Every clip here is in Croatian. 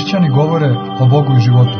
Hrišćani govore o Bogu i životu.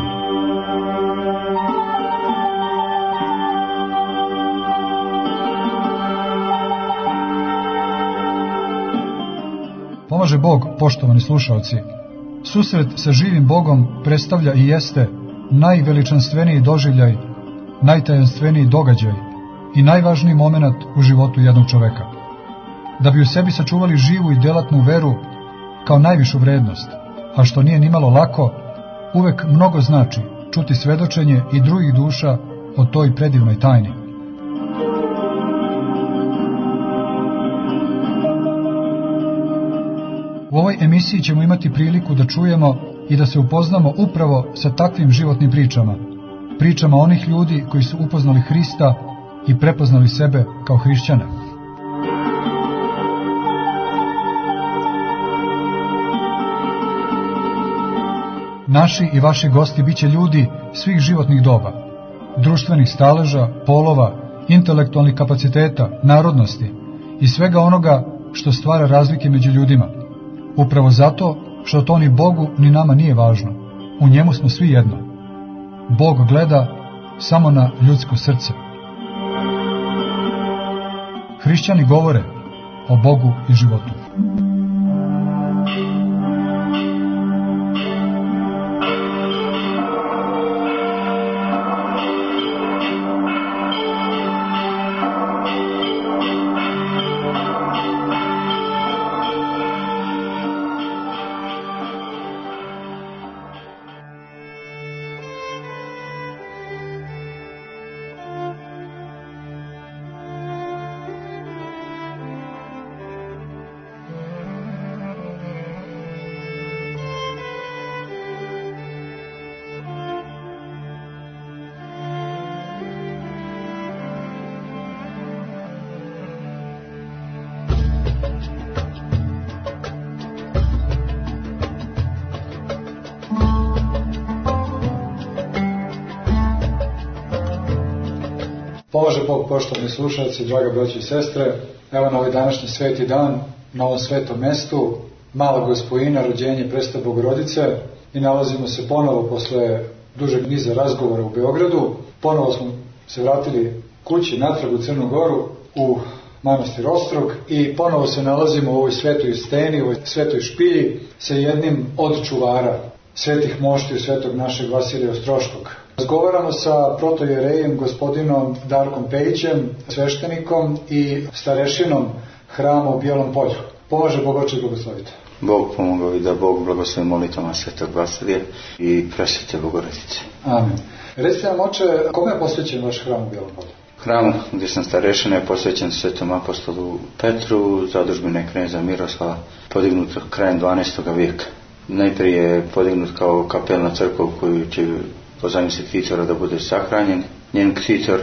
Pomaže Bog, poštovani slušaoci. Susret sa živim Bogom predstavlja i jeste najveličanstveniji doživljaj, najtajanstveniji događaj i najvažniji moment u životu jednog čoveka. Da bi u sebi sačuvali živu i delatnu veru kao najvišu vrednost, a što nije nimalo lako, uvek mnogo znači čuti svedočenje i drugih duša o toj predivnoj tajni. U ovoj emisiji ćemo imati priliku da čujemo i da se upoznamo upravo sa takvim životnim pričama, pričama onih ljudi koji su upoznali Hrista i prepoznali sebe kao hrišćane. Naši i vaši gosti biće ljudi svih životnih doba, društvenih staleža, polova, intelektualnih kapaciteta, narodnosti i svega onoga što stvara razlike među ljudima. Upravo zato što to ni Bogu ni nama nije važno. U njemu smo svi jedno. Bog gleda samo na ljudsko srce. Hrišćani govore o Bogu i životu. Pomaže Bog, poštovani slušalci, draga braći i sestre. Evo na ovaj današnji sveti dan, na ovom svetom mestu, Mala Gospojina, rođenje Presvete Bogorodice, i nalazimo se ponovo posle dužeg niza razgovora u Beogradu. Ponovo smo se vratili kući, natrag u Crnu Goru, u manastir Ostrog, i ponovo se nalazimo u ovoj svetoj steni, u ovoj svetoj špilji sa jednim od čuvara svetih moštiju svetog našeg Vasilija Ostroškog. Razgovaramo sa protojerejem gospodinom Darkom Pejićem, sveštenikom i starešinom hrama u Bijelom Polju. Pomaže Bog, oče, blagoslovite. Bog pomogao i da Bog blagoslovi molitvama svetog Vasilija i Presvete Bogorodice. Amen. Recite nam, oče, kome je posvećen vaš hram u Bijelom Polju? Hram gdje sam starešina je posvećen svetom apostolu Petru, zadužbine kneza Miroslava, podignut krajem 12. vijeka. Najprije je podignut kao kapelna crkva koju će pozajmiti ktitora da bude sahranjen, njen ktitor,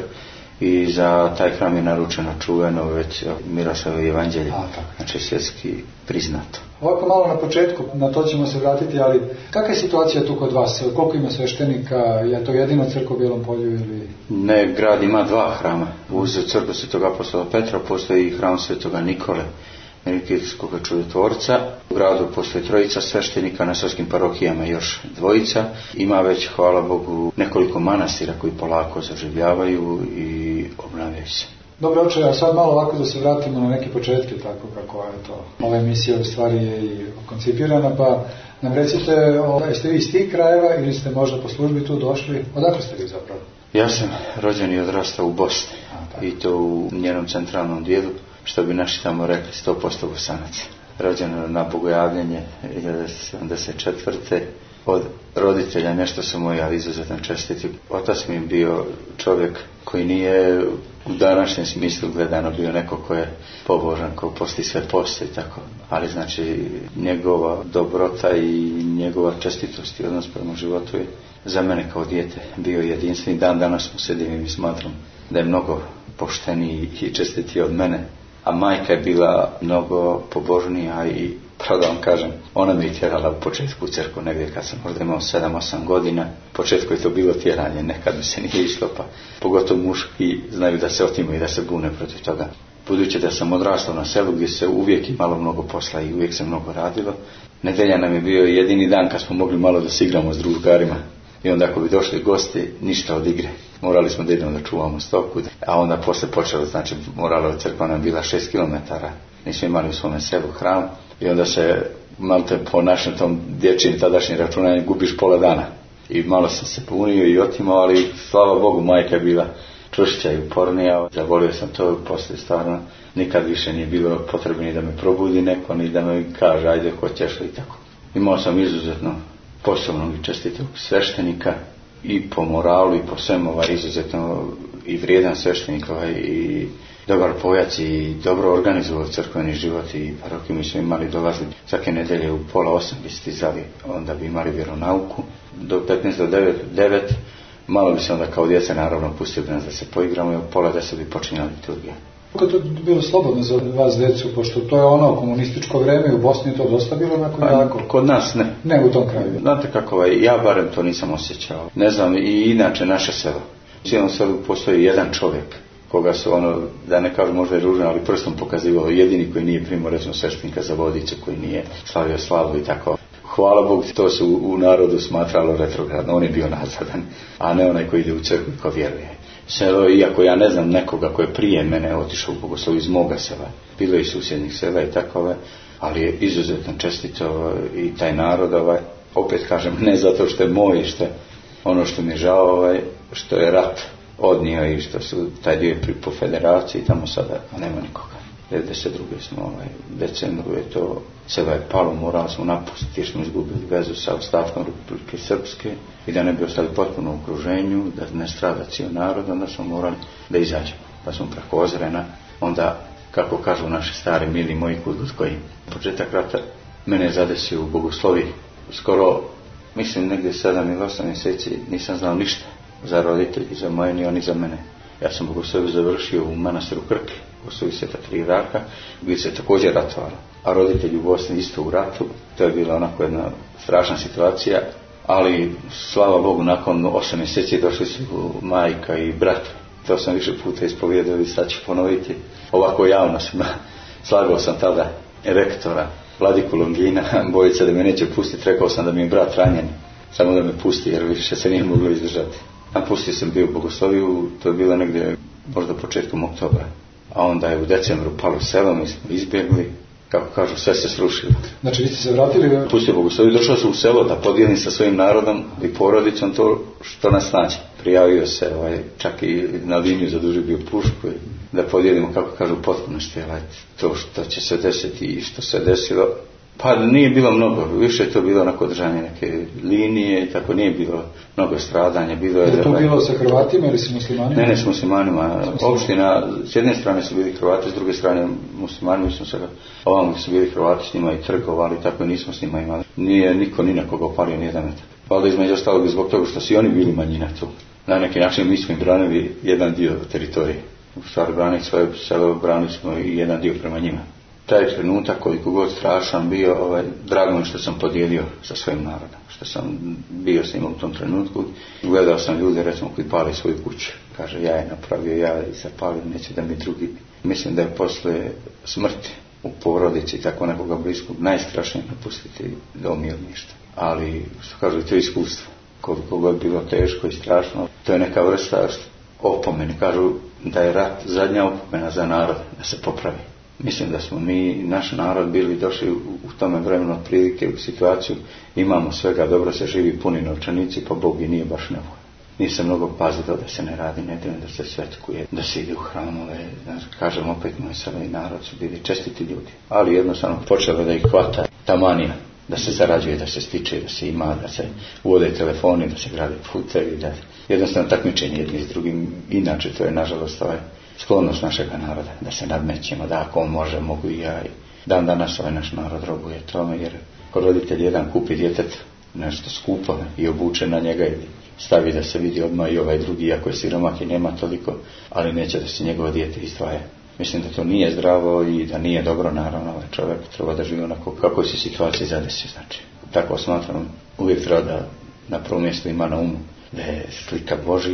i za taj hram je naručeno čuveno već Miroslavovo evanđelje, znači svjetski priznato. Ovako malo na početku, na to ćemo se vratiti, ali kakva je situacija tu kod vas? Koliko ima sveštenika? Je to jedino crkva u Bijelom Polju ili? Ne, grad ima dva hrama. Uz crkvu svetog apostola Petra postoji i hram svetoga Nikole, Nikitskog čudotvorca. U gradu postoji trojica sveštenika, na svetskim parohijama još dvojica. Ima već, hvala Bogu, nekoliko manastira koji polako zaživljavaju i obnavljaju se. Dobro, oče, a sad malo ovako da se vratimo na neke početke, tako kako je to. Ova emisija u stvari je i koncipirana, pa nam recite, jeste vi iz tih krajeva ili ste možda po službi tu došli? Odakle ste vi zapravo? Ja sam rođen i odrastao u Bosni, i to u njenom centralnom dijelu, što bi naši tamo rekli 100% Bosanaca. Rođen na bogojavljenje 1974. Od roditelja nešto su moji, ali izuzetno čestiti. Otac mi je bio čovjek koji nije u današnjem smislu gledano bio neko ko je pobožan, ko posti sve poste i tako. Ali znači njegova dobrota i njegova čestitost i odnos prema životu je za mene kao dijete bio jedinstveni. Dan danas mu sedim i smatram da je mnogo pošteniji i čestitiji od mene. A majka je bila mnogo pobožnija i, pravo da vam kažem, ona me je tjerala u početku u crkvu negdje kad sam možda imao 7-8 godina. U početku je to bilo tjeranje, nekad mi se nije išlo, pa pogotovo muški znaju da se otimaju i da se bune protiv toga. budući da sam odrastao na selu gdje se uvijek imalo mnogo posla i uvijek se mnogo radilo, nedelja nam je bio jedini dan kad smo mogli malo da se igramo s drugarima. I onda ako bi došli gosti, ništa od igre. Morali smo da idemo da čuvamo stoku, a onda posle počelo, znači morala crkva nam bila 6 km. Nismo imali u svome selu hram i onda se malo te po našem tom dječjim tadašnjim računanju gubiš pola dana. I malo sam se punio i otimao, ali slava Bogu majka je bila čvršća i upornija. Zavolio sam to, poslije stvarno nikad više nije bilo potrebno ni da me probudi neko, ni da me kaže ajde hoćeš li tako. Imao sam izuzetno posebnog i čestitog sveštenika i po moralu i po svemu izuzetno i vrijedan sveštenik i dobar pojac i dobro organizovao crkveni život i paroki. Mi smo imali, dolazili svake nedelje u 7:30 bi stizali, onda bi imali vjeronauku do 15 do 9, malo bi se onda kao djeca naravno pustili nas da se poigramo i u 9:30 bi počinjala liturgija. Kako je to bilo slobodno za vas djecu, pošto to je ono komunističko vreme i u Bosni to dosta bilo onako jako? Kod nas ne. Ne u tom kraju. Znate kako, ja barem to nisam osjećao. Ne znam, i inače naše selo. U cijelom selu postoji jedan čovjek koga su da ne kažu možda je ružno, ali prstom pokazivao, jedini koji nije primao recimo sveštenika za Vodice, koji nije slavio slavu i tako. Hvala Bogu, to se u narodu smatralo retrogradno, on je bio nazadan, a ne onaj koji ide u crkvu ko vjeruje. Selo, iako ja ne znam nekoga koji je prije mene otišao u bogoslovu iz moga sela, bilo je i susjednih sela i takove, ali je izuzetno čestito i taj narod, opet kažem, ne zato što je moj, što je ono što mi je žao, što je rat odnio i što su taj dio po federaciji, tamo sada nema nikoga. 92. smo, decembru je to, selo je palo, morali smo napustiti jer smo izgubili vezu sa ostatkom Republike Srpske i da ne bi ostali potpuno u okruženju, da ne strada cijel narod, onda smo morali da izađemo. Pa smo preko Ozrena, onda, kako kažu naši stari mili moji koji početak rata mene je zadesio u bogoslovi. Skoro, mislim, negdje 7 ili 8 mjeseci nisam znao ništa za roditelji, za moje, ni oni za mene. Ja sam bogosloviju završio u manastiru Krke, u Svih Sveta Tri Raka, gdje se također ratovalo. A roditelji u Bosni isto u ratu, to je bila onako jedna strašna situacija, ali slava Bogu nakon 8 mjeseci došli su majka i brat. To sam više puta ispovijedao i sad ću ponoviti. Ovako javno sam slagao sam tada rektora, vladiku Longina, bojica da me neće pustiti, rekao sam da mi je brat ranjen, samo da me pusti jer više se nije moglo izdržati. A pustio sam bio u bogosloviju, to je bilo negdje možda početkom oktobra. A onda je u decembru palo selo, mi smo izbjegli, kako kažu, sve se srušilo. Znači vi ste se vratili? Pustio bogosloviju, došao sam u selo da podijelim sa svojim narodom i porodicom to što nas nađe. Prijavio se, čak i na liniju zadužio bio pušku da podijelimo, kako kažu, potpunosti to što će se desiti i što se desilo. Pa nije bilo mnogo, više je to bilo onako držanje neke linije i tako, nije bilo mnogo stradanja. Je to bilo sa Hrvatima ili s muslimanima? Ne, s muslimanima. Opština, s jedne strane su bili Hrvati, s druge strane muslimani, mi smo se ovamo su bili Hrvati s njima i trgovali, tako nismo s njima imali. Nije niko ni na koga opalio nijedan metak. Valjda između ostalog zbog toga što su i oni bili manjina tu. Na neki način mi smo im branili jedan dio teritorije. U stvari branili svoje selo, branili smo i jedan dio prema njima. Taj trenutak, koliko god strašan bio, drago mi što sam podijelio sa svojim narodom, što sam bio s njima u tom trenutku. Gledao sam ljude, recimo, koji pali svoju kuću. Kaže, ja je napravio, ja i zapalio, neće da mi drugi. Mislim da je posle smrti u porodici, tako nekoga bliskog, najstrašnije napustiti dom i ništa. Ali, što kažu, to je iskustvo. Koliko god bilo teško i strašno, to je neka vrsta opomene. Kažu da je rat zadnja opomena za narod, da se popravi. Mislim da smo mi, naš narod, bili došli u tome vremenu otprilike u situaciju, imamo svega, dobro se živi, puni novčanici, pa Bog i nije baš nevoljno. Nije se mnogo pazilo da se ne radi nedeljom, da se svetkuje, da se ide u hramove. Kažem opet, moj selo i narod su bili čestiti ljudi. Ali jednostavno počelo da ih hvata ta manija, da se zarađuje, da se stiče, da se ima, da se uvode telefoni, da se grade putevi, da jednostavno takmičenje jedni s drugim. Inače to je nažalost sklonost našega naroda, da se nadmećemo, da ako on može, mogu i ja. Dan danas naš narod robuje tome, jer ko roditelj jedan kupi djetet nešto skupo i obuče na njega ili stavi da se vidi odmah i ovaj drugi, iako je siromak i nema toliko, ali neće da se njegovo dijete izdvaja. Mislim da to nije zdravo i da nije dobro, naravno, čovjek treba da živi onako kako se situacija zadesi. Znači, tako smatram, uvijek treba da na prvom mjestu ima na umu da je slika Božija,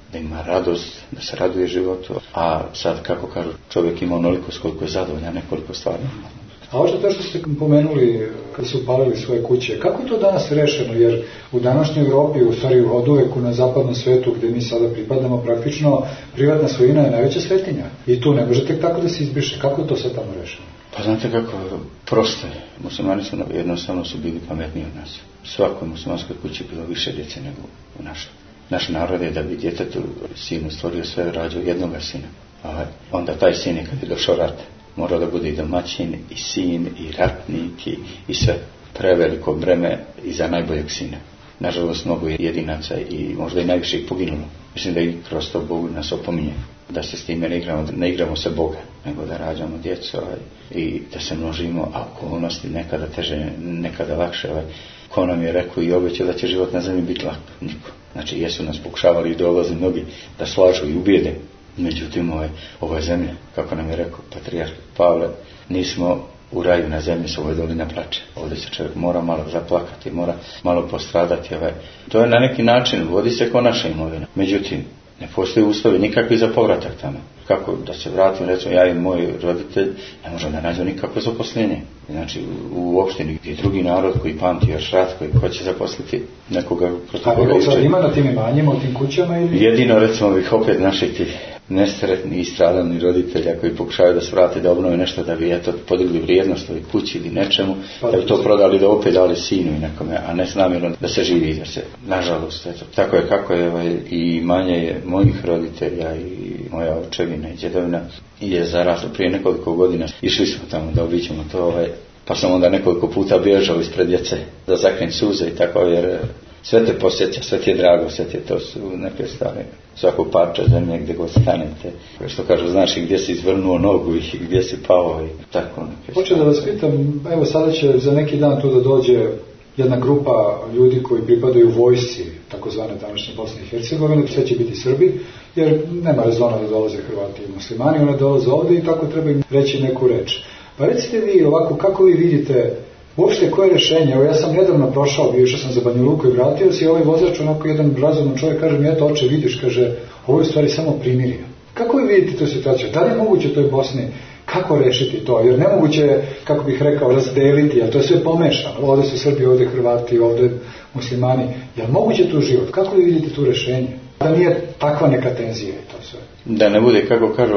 da ima radost, da se raduje životu, a sad, kako kažu, čovjek ima onoliko s koliko je zadovoljan, nekoliko stvari. A ovo to što ste pomenuli kad su upalili svoje kuće, kako je to danas rešeno? Jer u današnjoj Evropi, u stvari od uvek na zapadnom svetu gdje mi sada pripadamo, praktično privatna svojina je najveća svetinja. I tu ne može tek tako da se izbriše. Kako je to sad tamo rešeno? Pa znate kako, prosto je. Muslimani su jednostavno su bili pametniji od nas. U svakoj muslimanskoj kući bilo više djece nego u našoj. Naš narod je da bi djetetu sinu stvorio sve, rađao jednoga sina. Onda taj sin je kad je došao rat, morao da bude i domaćin, i sin, i ratnik, i sve. Preveliko breme i za najboljeg sina. Nažalost, mnogo je jedinaca i možda i najviše ih poginulo. Mislim da i kroz to Bog nas opominje. Da se s time ne igramo se Boga, nego da rađamo djecu i da se množimo, a okolnosti nekada teže, nekada lakše. Ko nam je rekao i obećao da će život na zemlji biti lak? Niko. Znači, jesu nas pokušavali i dolaze mnogi da slažu i ubijede. Međutim, ovo je zemlja, kako nam je rekao patrijarh Pavle, nismo u raju na zemlji, s ovoj dolina plače. Ovdje se čovjek mora malo zaplakati, mora malo postradati. To je na neki način, vodi se ko naša imovina. Međutim, ne postoji uslovi nikakvi za povratak tamo. Kako da se vratim, recimo ja i moj roditelj, ne možemo da nađemo nikakvo zaposlenje. Znači u opštini gdje je drugi narod koji pamti još rat, koji hoće zaposliti nekoga protiv koga išće. A sad ima na tim imanjima, u tim kućama? Ili? Jedino recimo ovih opet naših tih nesretni i stradalni roditelja koji pokušavaju da se vrate, da obnove nešto, da bi podigli vrijednost ovoj kući ili nečemu, da bi to prodali, da opet dali sinu i nekome, a ne s namjerom da se živi, da se, nažalost, tako je kako je, i manje je mojih roditelja i moja očevina i djedovina je zarasla prije nekoliko godina. Išli smo tamo da obiđemo to, pa sam onda nekoliko puta bježao ispred djece da zakrenj suze i tako, jer sve te posjeća, sve ti je drago, sve ti je, to su neke stvari. Svako parča zemlje gdje god stanete, što kažu, znaš i gdje si izvrnuo nogu i gdje si pao i tako neke. Hoću da vas pitam, evo sada će za neki dan tu da dođe jedna grupa ljudi koji pripadaju vojsci, takozvane današnje Bosne i Hercegovine, sve će biti Srbi, jer nema rezona da dolaze Hrvati i muslimani, oni dolaze ovdje i tako treba im reći neku reč. Pa recite vi ovako, kako vi vidite uopšte koje rješenje? Evo ja sam nedavno prošao, išao sam za Banja Luku i vratio se i ovaj vozač, onako jedan razuman čovjek, kaže mi, eto oče, vidiš, kaže, ovo je u stvari samo primirje. Kako vi vidite tu situaciju? Da li je moguće toj Bosni, kako rešiti to? Jer nemoguće je, kako bih rekao, razdeliti, jer to je sve pomešano. Ovdje su Srbi, ovdje Hrvati, ovdje muslimani. Je li moguće tu život? Kako vi vidite tu rješenje? Da nije takva neka tenzija i to sve. Da ne bude, kako kažu,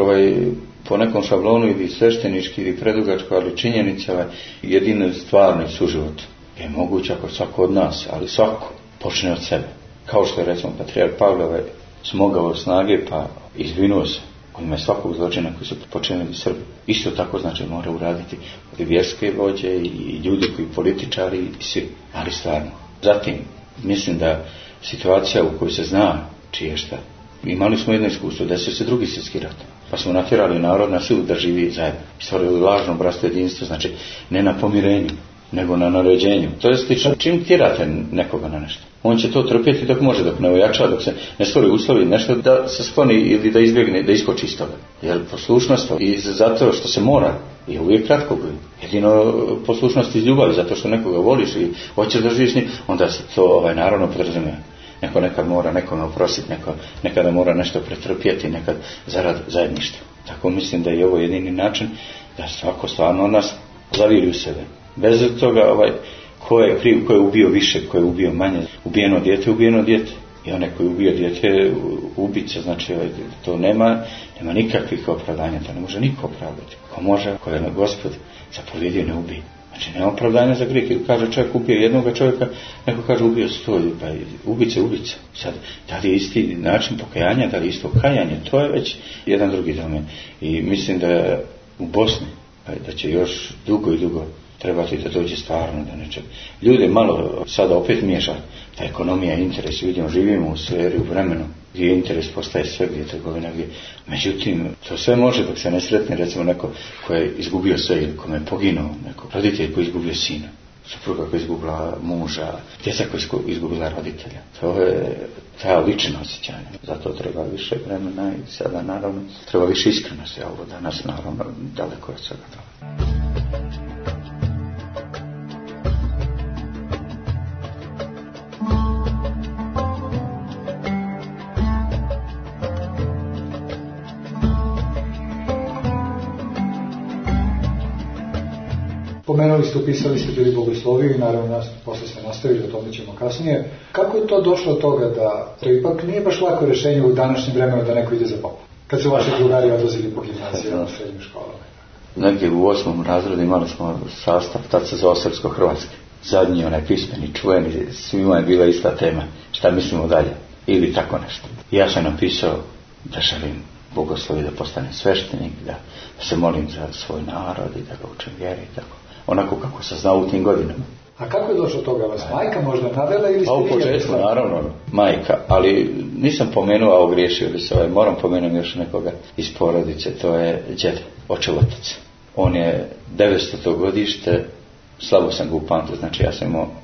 po nekom šablonu ili sveštenički ili predugačko, ali činjenica, jedino stvarni suživot je moguće ako svako od nas, ali svako počne od sebe. Kao što je recimo patrijarh Pavle smogao snage pa izvinuo se, kojima je svakog zločina koji su počinili Srbi. Isto tako znači mora uraditi i vjerske vođe i ljudi koji političari i svi, ali stvarno. Zatim, mislim da situacija u kojoj se zna čije šta. Imali smo jedno iskustvo, desio se drugi svjetski rat. Pa smo natjerali narod na silu da živi zajedno. Stvorili lažno bratstvo jedinstvo, znači ne na pomirenju, nego na naređenju. To je slično. Čim tjerate nekoga na nešto, on će to trpjeti dok može, dok ne ojača, dok se ne stvori uslovi nešto da se skloni ili da izbjegne, da iskoči iz toga. Jer poslušnost i zato što se mora je uvijek kratko bude. Jedino poslušnost iz ljubavi, zato što nekoga voliš i hoćeš da živiš s njim, onda se to naravno podrazumijeva. Neko nekad mora nekome oprostiti, nekada mora nešto pretrpjeti, nekad zarad zajedništva. Tako mislim da je ovo jedini način da svako stvarno od nas zaviri u sebe. Bez toga ko je kriv, ko je ubio više, ko je ubio manje, ubijeno dijete. I onaj koji je ubio dijete, ubica, znači to nema nikakvih opravdanja, to ne može niko opravdati. Ko može, ko je Gospod zapovjedio, ne ubije. Znači nema opravdanja za grijeh. Ili kaže čovjek ubio jednoga čovjeka, neko kaže ubio 100, pa ubica. Sad, da li je isti način pokajanja, da li je isto kajanje, to je već jedan drugi domen. I mislim da u Bosni, da će još dugo i dugo trebati da dođe stvarno do nečeg. Ljude malo sada opet miješa ta ekonomija, interes. Vidimo, živimo u sferi, u vremenu gdje interes postaje sve, gdje je trgovina, gdje. Međutim, to sve može dok se ne sretne recimo neko ko je izgubio sve ili kome je poginuo, neko roditelj koji je izgubio sina, supruga koja je izgubila muža, djeca koja je izgubila roditelja. To je ta lična osjećanja. Zato treba više vremena i sada naravno treba više iskrenosti, a ovo danas naravno daleko od svega toga. spomenuli ste, upisali ste bili bogosloviju i naravno posle ste nastavili, o tome ćemo kasnije. Kako je to došlo od toga da to ipak nije baš lako rješenje u današnjem vremenu da neko ide za popa? Kad su vaši drugari odlazili po gimnazijama, srednjim školama? Negdje u 8. razredu imali smo sastav, tad se zvao srpsko-hrvatski. Zadnji, onaj pismeni, čuveni, svima je bila ista tema. Šta mislimo dalje? Ili tako nešto. Ja sam napisao da želim bogoslovi, da postanem sveštenik, da se molim za svoj narod i da ga učim vjeri i tako. Onako kako sam znao u tim godinama. A kako je došlo toga? Vas majka možda navela ili ste u početku, naravno, majka, ali nisam pomenuo, a ogriješio bi se, moram pomenuti još nekoga iz porodice, to je djed, očev otac. On je 900. godište, slabo sam ga upamtio, znači ja sam imao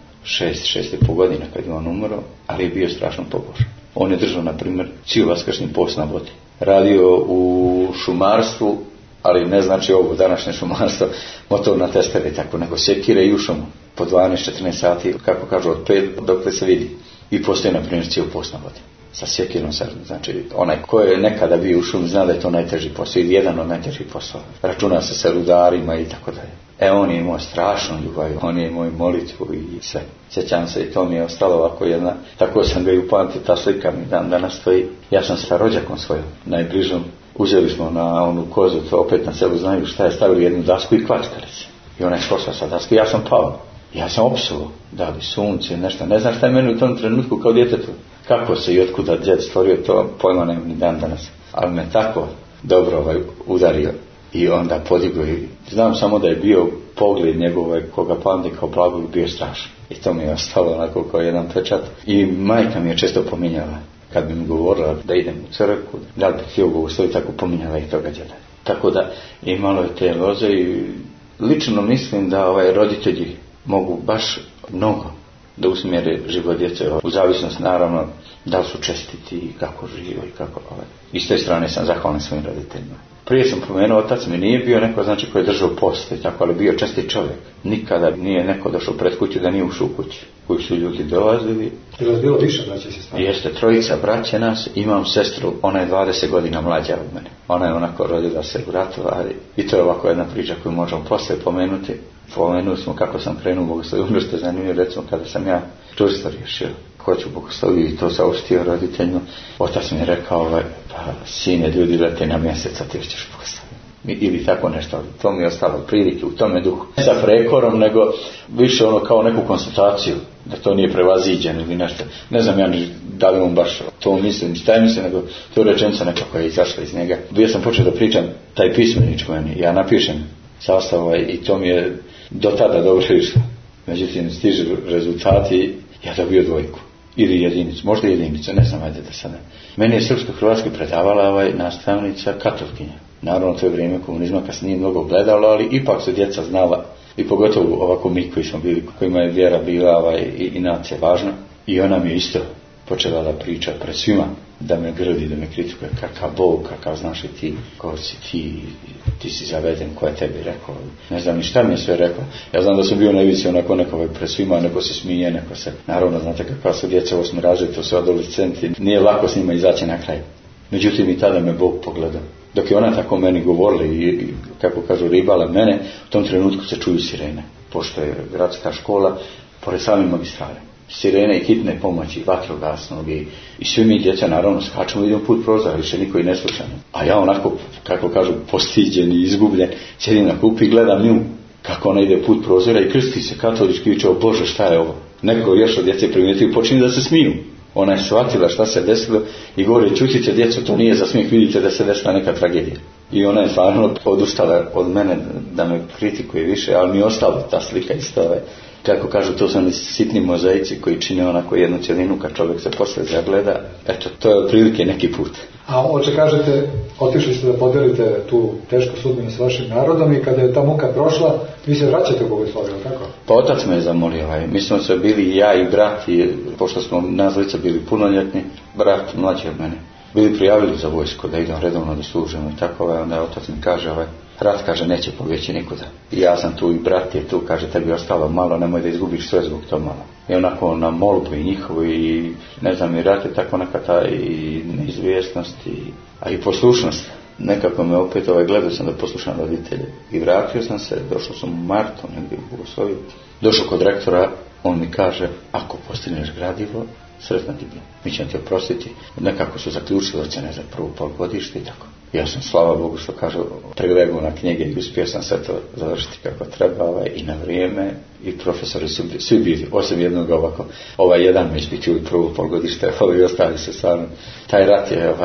6,5 godina kad je on umro, ali je bio strašno pobožan. On je držao, na primjer, cijel vaskršnji post na vodi. Radio u šumarstvu, ali ne znači ovo današnje šumarstvo, motorna testera i tako, nego sekire i u šumu. Po 12-14 sati, kako kažu, od 5 dok se vidi. I postoji, na primjer, cijel post na vodi. Sa sjekirom, znači onaj ko je nekada bio u šumi zna da je to najteži posao, ili jedan od najtežih poslova. Računa se sa rudarima i tako dalje. On je imao strašnu ljubav, on je imao molitvu i sve. Sjećam se i to mi je ostalo ovako jedna, tako sam ga i upamtio, ta slika mi dan danas stoji. Ja sam sa rođakom svojom, najbližom, uzeli smo na onu kozu, to opet na selu znaju šta je, stavili jednu dasku i kvačkali se. I ona je skočila sa daske, ja sam pao. Ja sam opsuo, da li sunce, nešto, ne znam šta je meni u tom trenutku kao djetetu. Kako se i otkuda djed stvorio, to pojma nemam ni dan danas. Ali me tako dobro udario i onda podigao i znam samo da je bio pogled njegov, koga pamti kao blagog, bio strašan. I to mi je ostalo onako kao jedan pečat. I majka mi je često pominjala, kad bi mi govorila da idem u crkvu, da li bi htio bogosloviti, tako pominjala i toga djeda. Tako da imalo je te loze i lično mislim da roditelji mogu baš mnogo da usmjere život djece, u zavisnosti naravno da li su čestiti i kako žive i kako. I s te strane sam zahvalan svojim roditeljima. Prije sam pomenuo, otac mi nije bio neko, znači, koji je držao post i tako, ali bio čestit čovjek. Nikada nije neko došao pred kuću da nije ušao u kući, koji su ljudi dolazili. Je li bilo više braće i sestra? Jeste, trojica braće nas, imam sestru, ona je 20 godina mlađa od mene. Ona je onako rodila se u ratu, ali i to je ovako jedna priča koju možemo poslije pomenuti. Pomenuli smo kako sam krenuo bogosloviju, ono što je zanimljivo, recimo kada sam ja čvrsto riješio hoću bogosloviju i to saopštio roditeljima, otac mi je rekao, pa sine, ljudi lete na mjesec, a ti ćeš bogosloviju. Ili tako nešto, ali to mi je ostalo prilike u tome duhu. Ne sa prekorom, nego više ono kao neku konstataciju, da to nije prevaziđeno ili nešto. Ne znam ja ni da li on baš to mislim, šta je mislim, nego to je rečenica nekako je izašla iz njega. Bio sam počeo da pričam taj pismenič meni, ja napišem sastav i to mi je do tada dobro išlo. Međutim, stižu rezultati, ja dobio 2 ili jedinicu, možda jedinicu, ne znam, ajde da sad ne. Meni je srpsko-hrvatski predavala nastavnica katolkinja. Naravno, to je vrijeme komunizma kad se nije mnogo gledalo, ali ipak su djeca znala, i pogotovo ovako mi koji smo bili, kojima je vjera bila i nacija važna. I ona mi je isto počela da priča pred svima, da me grdi, da me kritikuje, kakav Bog, kakav znaš i ti, ko si ti si zaveden, ko je tebi rekao. Ne znam ni šta mi je sve rekla. Ja znam da su bio na ivici onako neko pred svima, neko se smije, neko se, naravno znate kakva su djeca, 8. razred, to su adolescenti, nije lako s njima izaći na kraj. Međutim i tada me Bog pogledao. Dok je ona tako meni govorila i kako kažu ribala mene, u tom trenutku se čuju sirene, pošto je gradska škola pored same magistrale. Sirene i hitne pomoći, vatrogasnog i svi mi djeca naravno skačemo i idemo put prozora, više niko i ne sluša. A ja onako, kako kažu, postiđen i izgubljen, sjedim na klupi i gledam nju kako ona ide put prozora i krsti se katolički i viče, o Bože, šta je ovo? Neko još od djece primijetio i počinje da se smiju. Ona je shvatila šta se desilo i govori, čutite djeco, to nije za smijeh, vidite da se desila neka tragedija. I ona je stvarno odustala od mene da me kritikuje više, ali mi je ostala ta slika isto. Kako kažu, to su oni sitni mozaici koji čine onako jednu cjelinu kad čovjek se poslije zagleda. Eto, to je otprilike neki put. A oče, kažete, otišli ste da podelite tu tešku sudbinu s vašim narodom i kada je ta muka prošla, vi se vraćate u bogosloviju, tako? Pa otac me je zamolio. Mi smo se bili ja i brat, i pošto smo nas dvojica bili punoljetni, brat mlađi od mene, bili prijavili za vojsku da idem redovno da služimo i tako. Onda otac mi kaže, rat, kaže, neće pobjeći nikuda. I ja sam tu i brat je tu, kaže, tebi ostalo malo, nemoj da izgubiš sve zbog to malo. I onako na molbu i njihovu i ne znam, i rat je tako neka ta i neizvjesnost, a i poslušnost. nekako me opet gledao sam da poslušam roditelje. I vratio sam se, došao sam u martu, negdje u Bogosloviju. Došao kod rektora, on mi kaže, ako postigneš gradivo, sretna ti bi. Mi ćemo ti oprostiti. Nekako su zaključili ocjene za prvo polugodište i tako. Ja sam, slava Bogu, što kažu, pregledao na knjige i uspio sam sve to završiti kako treba i na vrijeme. I profesori su svi bili, osim jednog ovako. Jedan već bi čuli prvo polugodište, ovi ostali su stvarno. Taj rat je,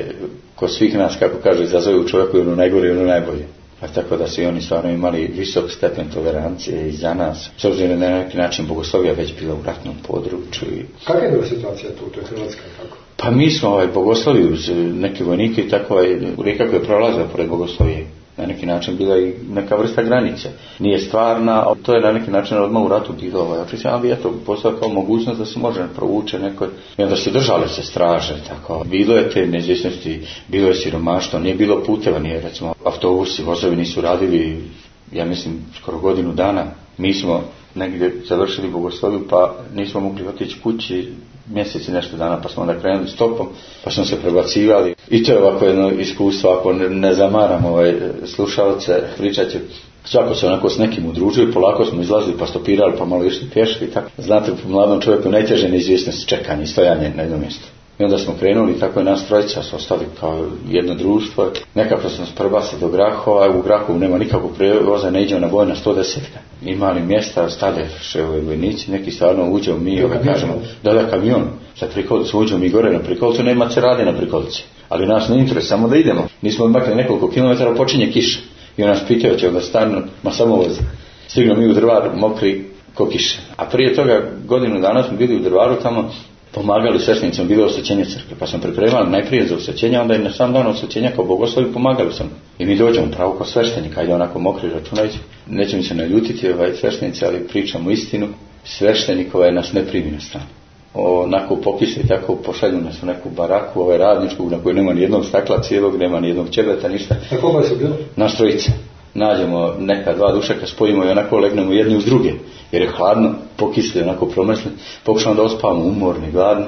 kod svih nas, kako kažu, izazove u čovjeku ono najgore i ono najbolje. Pa tako da su i oni stvarno imali visok stepen tolerancije i za nas. S obzirom da na neki način Bogoslovija već bila u ratnom području. Kakva je bila situacija tu? To je Hrvatska, kako? Pa mi smo Bogosloviju uz neke vojnike i tako rijeka koja je prolazila pored Bogoslovije. Na neki način bila i neka vrsta granice. Nije stvarna, ali to je na neki način odmah u ratu bilo očišćeno, ali eto, postala kao mogućnost da se može provuče neko. I onda su držale se straže, tako. Bilo je te neizvjesnosti, bilo je siromaštvo, nije bilo puteva, nije recimo autobusi, vozovi nisu radili, ja mislim, skoro godinu dana. Mi smo negdje završili Bogosloviju, pa nismo mogli otići kući mjeseci nešto dana, pa smo onda krenuli stopom, pa smo se prebacivali. I to je ovako jedno iskustvo, ako ne zamaram slušalce, pričat će, svako se onako s nekim udružio, polako smo izlazili, pa stopirali, pa malo išli pješki i tako. Znate, po mladom čovjeku najteže neizvjesnost, čekanje i stojanje na jednom mjestu. I onda smo krenuli, tako je nas trojica su ostali kao jedno društvo. Nekako smo se prebacili do Grahova, u Grahovu nema nikakvog prevoza, ne iđemo na boj na 110. Imali mjesta, stade vojnici, neki stvarno uđemo mi, kažemo, da kamion, sa prikolicu, uđemo mi gore na prikolicu, nema se radi na prikolici. Ali nas ne interesuje, samo da idemo. Nismo makli nekoliko kilometara, počinje kiša. I on nas pitao će da stanu, ma samo vozi. Stignu mi u Drvar, mokri ko kiša. A prije toga godinu dana smo bili u Drvaru, tamo pomagali sveštenicima, bilo osvećenje crkve, pa sam pripremali najprije za osvećenje, onda i na sam dan osvećenja kao Bogoslovi pomagali sam. I mi dođemo pravo kao sveštenika, ide onako mokri računajući. Neće mi se naljutiti sveštenici, ali pričamo istinu. Sveštenik nas ne primi na stranu. Onako popise i tako pošalju nas u neku baraku, radničku, na kojoj nema ni jednog stakla cijelog, nema ni jednog ćebeta, ništa. Na koga su bilo? Nas trojice. Nađemo neka dva dušaka, spojimo i onako legnemo jedni uz druge, jer je hladno, pokisli, onako promrsli, pokušamo da ospavamo umorni, gladni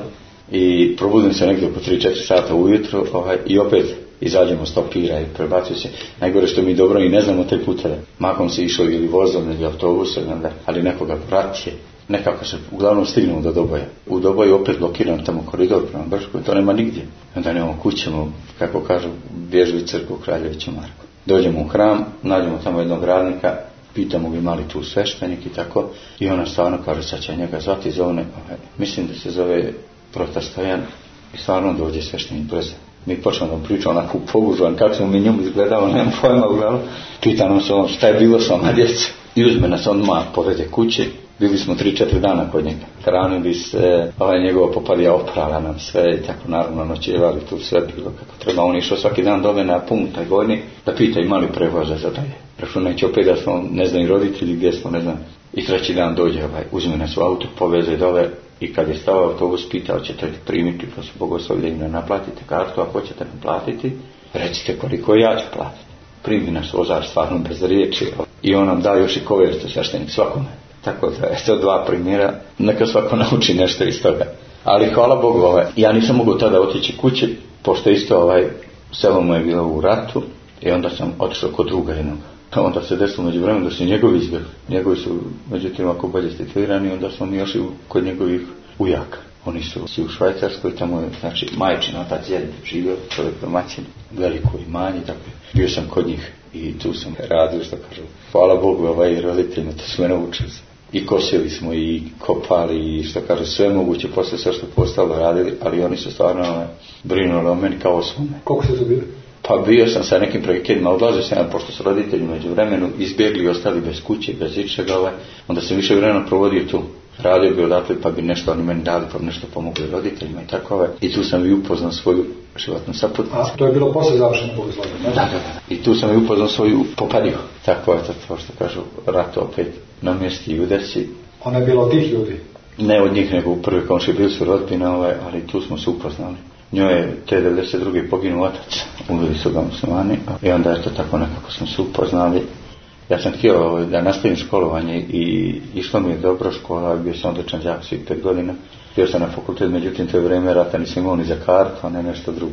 i probudim se negdje oko 3-4 sata ujutro i opet izađemo stopira i prebacuju se. Najgore što mi dobro i ne znamo te puteve. Makom se išlo ili vozom ili autobusom, ali nekoga pratije. Nekako se uglavnom stignemo do Doboja. U Doboju opet blokiran tamo koridor prema Brškoj, to nema nigdje. Onda nemamo kućemo, kako kažu, bježu u crkvu Kraljeviću Marku. Dođemo u hram, nađemo tamo jednog radnika, pitamo ga ima li tu sveštenik i tako. I ona stvarno kaže, sad će njega zvati, zove, mislim da se zove Protar Stojan, i stvarno dođe sveštenik brzo. Mi počnemo da pričamo onako pogužvan, kako smo mi njemu izgledali, nemam pojma u glavu. Pita nam se on šta je bilo s vama djeca. I uzme nas odmah, povede kući. Bili smo 3-4 dana kod njega. Hranili se, njegova popadija oprala nam sve i tako naravno noćevali, tu sve bilo kako treba. On išao svaki dan dole na punkt taj gornji da pita ima li prevoza za dalje. Računajući opet da smo, ne znam, i roditelji gdje smo, ne znam. I 3. dan dođe, uzme nas u auto, poveze dole i kad je stao autobus pitao ćete primiti, pa su Bogoslovlje im naplatite kartu, ako ćete naplatiti, recite koliko ja ću platiti. Primi nas vozač stvarno bez riječi i on nam da još i kovertu sveštenik svakome. Tako da je to 2 primjera, neka svako nauči nešto iz toga. Ali hvala Bogu, ja nisam mogao tada otići kući, pošto isto selo mu je bilo u ratu i onda sam otišao kod druga jednog. Onda se desilo među vremenu da su njegovi izbjegli. Njegovi su međutim ako bolje situirani, onda smo mi još i kod njegovih ujaka. Oni su u Švajcarskoj, tamo je, znači, majčin otac djed živio, čovjek domaćin, veliko imanje, tako. Bio sam kod njih i tu sam radio, što kažu. Hvala Bogu, roditeljima to sve naučili. I kosili smo i kopali i što kažu sve moguće, posle sve što postalo radili, ali oni su stvarno brinuli o meni kao o svome. Koliko ste to bili? Pa bio sam sa nekim projektima, odlazio sam, pošto su roditelji među vremenu izbjegli i ostali bez kuće, bez ičega, onda sam više vremena provodio tu. Radio bi odatle, pa bi nešto oni meni dali, pa bi nešto pomogli roditeljima i tako. I tu sam i upoznao svoju životnu saputnicu. A to je bilo poslije završenog Bogoslovlja, ne? Da. I tu sam i upoznao svoju popadiju. Tako je to što kažu, rat opet na mjesti i udesi. Ona je bila od tih ljudi? Ne od njih, nego u prvi komši bili su rodbina, ali tu smo se upoznali. Njoj je te 92. poginuo otac, ubili su ga Muslimani i onda je to tako nekako smo se upoznali. Ja sam htio da nastavim školovanje i išlo mi je dobro škola, bio sam odličan đak svih 5 godina. Bio sam na fakultet, međutim to je vrijeme rata, nisam imao ni za kartu, a ne nešto drugo.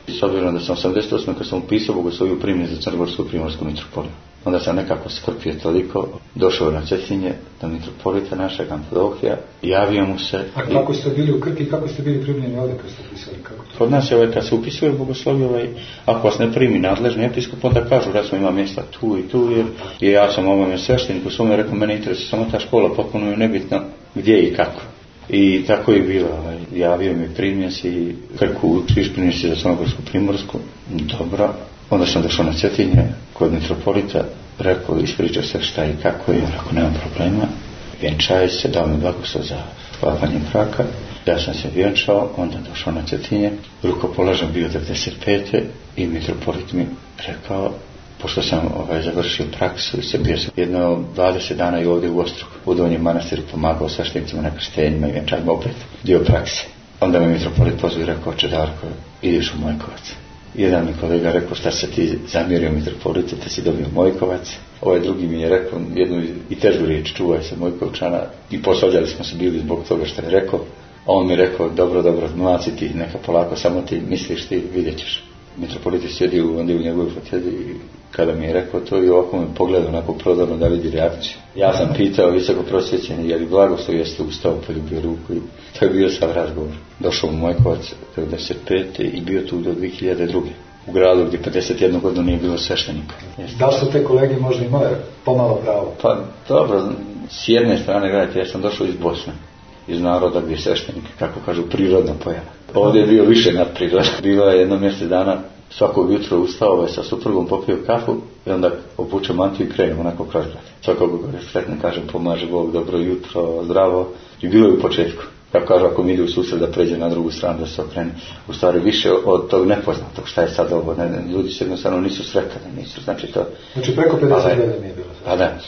S obzirom da sam 88. kad sam upisao bogosloviju primljen za Crnogorsku i Primorsku mitropoliju. Onda sam nekako skrpio toliko, došao na Cetinje, do mitropolita našeg Amfilohija, javio mu se. A kako ste bili u Krki, kako ste bili primljeni ovdje kad ste upisali? Kod nas je kad se upisuje bogosloviju, ako vas ne primi nadležni episkop, onda kažu da smo ima mjesta tu i tu, jer ja sam ovome svešteniku svome rekao, mene interesuje samo ta škola, potpuno je nebitno gdje i kako. I tako je bilo, javio mi primjen si Krku učiš, primjen si za Crnogorsku Primorsku, dobro. Onda sam došao na Cetinje kod mitropolita, rekao, ispričao se šta i kako je, rekao, nema problema, vjenčaj se, dao mi blagoslov za sklapanje braka, ja sam se vjenčao, onda došao na Cetinje, rukopolažen bio 95. i mitropolit mi rekao, pošto sam završio praksu i se bio sam jedno 20 dana i ovdje u Ostrugu, u Donjem manastiru pomagao sveštenicima na krštenjima i vjenčanjima, opet dio prakse. Onda me mitropolit pozvao i rekao, Čedarko, ideš u Mojkovac. Jedan mi kolega rekao, šta se ti zamjerio mitropolitu, te si dobio Mojkovac. Ovaj drugi mi je rekao jednu i težu riječ, čuvaj se Mojkovčana, i posvađali smo se bili zbog toga što je rekao. A on mi rekao, dobro, mlaci ti, neka polako, samo ti misliš ti, vidjet ćeš. Mitropolit je sjedio onda u njegovoj fotelji i kada mi je rekao to i ovako me pogledao onako prodorno da vidi reakciju. Ja sam pitao visoko prosvjećeni, je li blagoslov, jeste ustao, poljubio ruku i to je bio sav razgovor. Došao u Mojkovac 95. i bio tu do 2002. u gradu gdje 51 godinu nije bilo sveštenika. Da li su te kolege možda imali pomalo pravo? Pa dobro, s jedne strane, gledajte, ja sam došao iz Bosne, iz naroda gdje sveštenik, kako kažu, prirodna pojava. Ovdje je bio više nadpriroda. Bilo je jedno mjesec dana, svakog jutra ustao sa suprugom, popio kafu i onda obuče mantiju i krenem onako kroz grad. Svakog gore sretno kažem, pomaže Bog, dobro jutro, zdravo. I bilo je u početku. Kako kažu, ako mi ide u susret da pređe na drugu stranu, da se okrene. U stvari više od tog nepoznatog, šta je sad ovo. Ljudi se jednostavno nisu sretani, nisu. Znači preko 50 godina nije bilo. Pa da,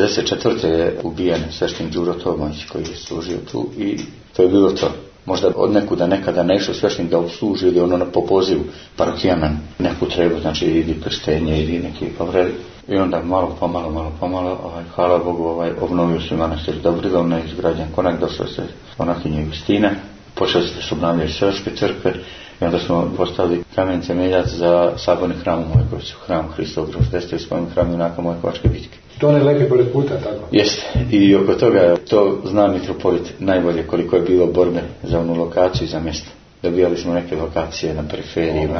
44. je ubijen sveštenik Đuro Tomović koji je služio tu i to je bilo to. Možda od nekuda nekada ne išao sveštenik da obsluži ili ono po pozivu parokijana neku trebu, znači ili krštenje ili neki povredi. I onda malo pomalo, hvala Bogu, obnovio se manastir Dobridovna, izgrađen konak, došlo se monahinje Justine, počeli se obnavljati srpske crkve i onda smo postavili kamen temeljac za saborni hram u Mojkovcu, hram Hristovog roždestva i spomen hram junaka Mojkovačke bitke. To ne lepe pored puta, tako? Jeste, i oko toga to zna mitropolit najbolje koliko je bilo borbe za onu lokaciju i za mjesto. Dobijali smo neke lokacije na periferiji,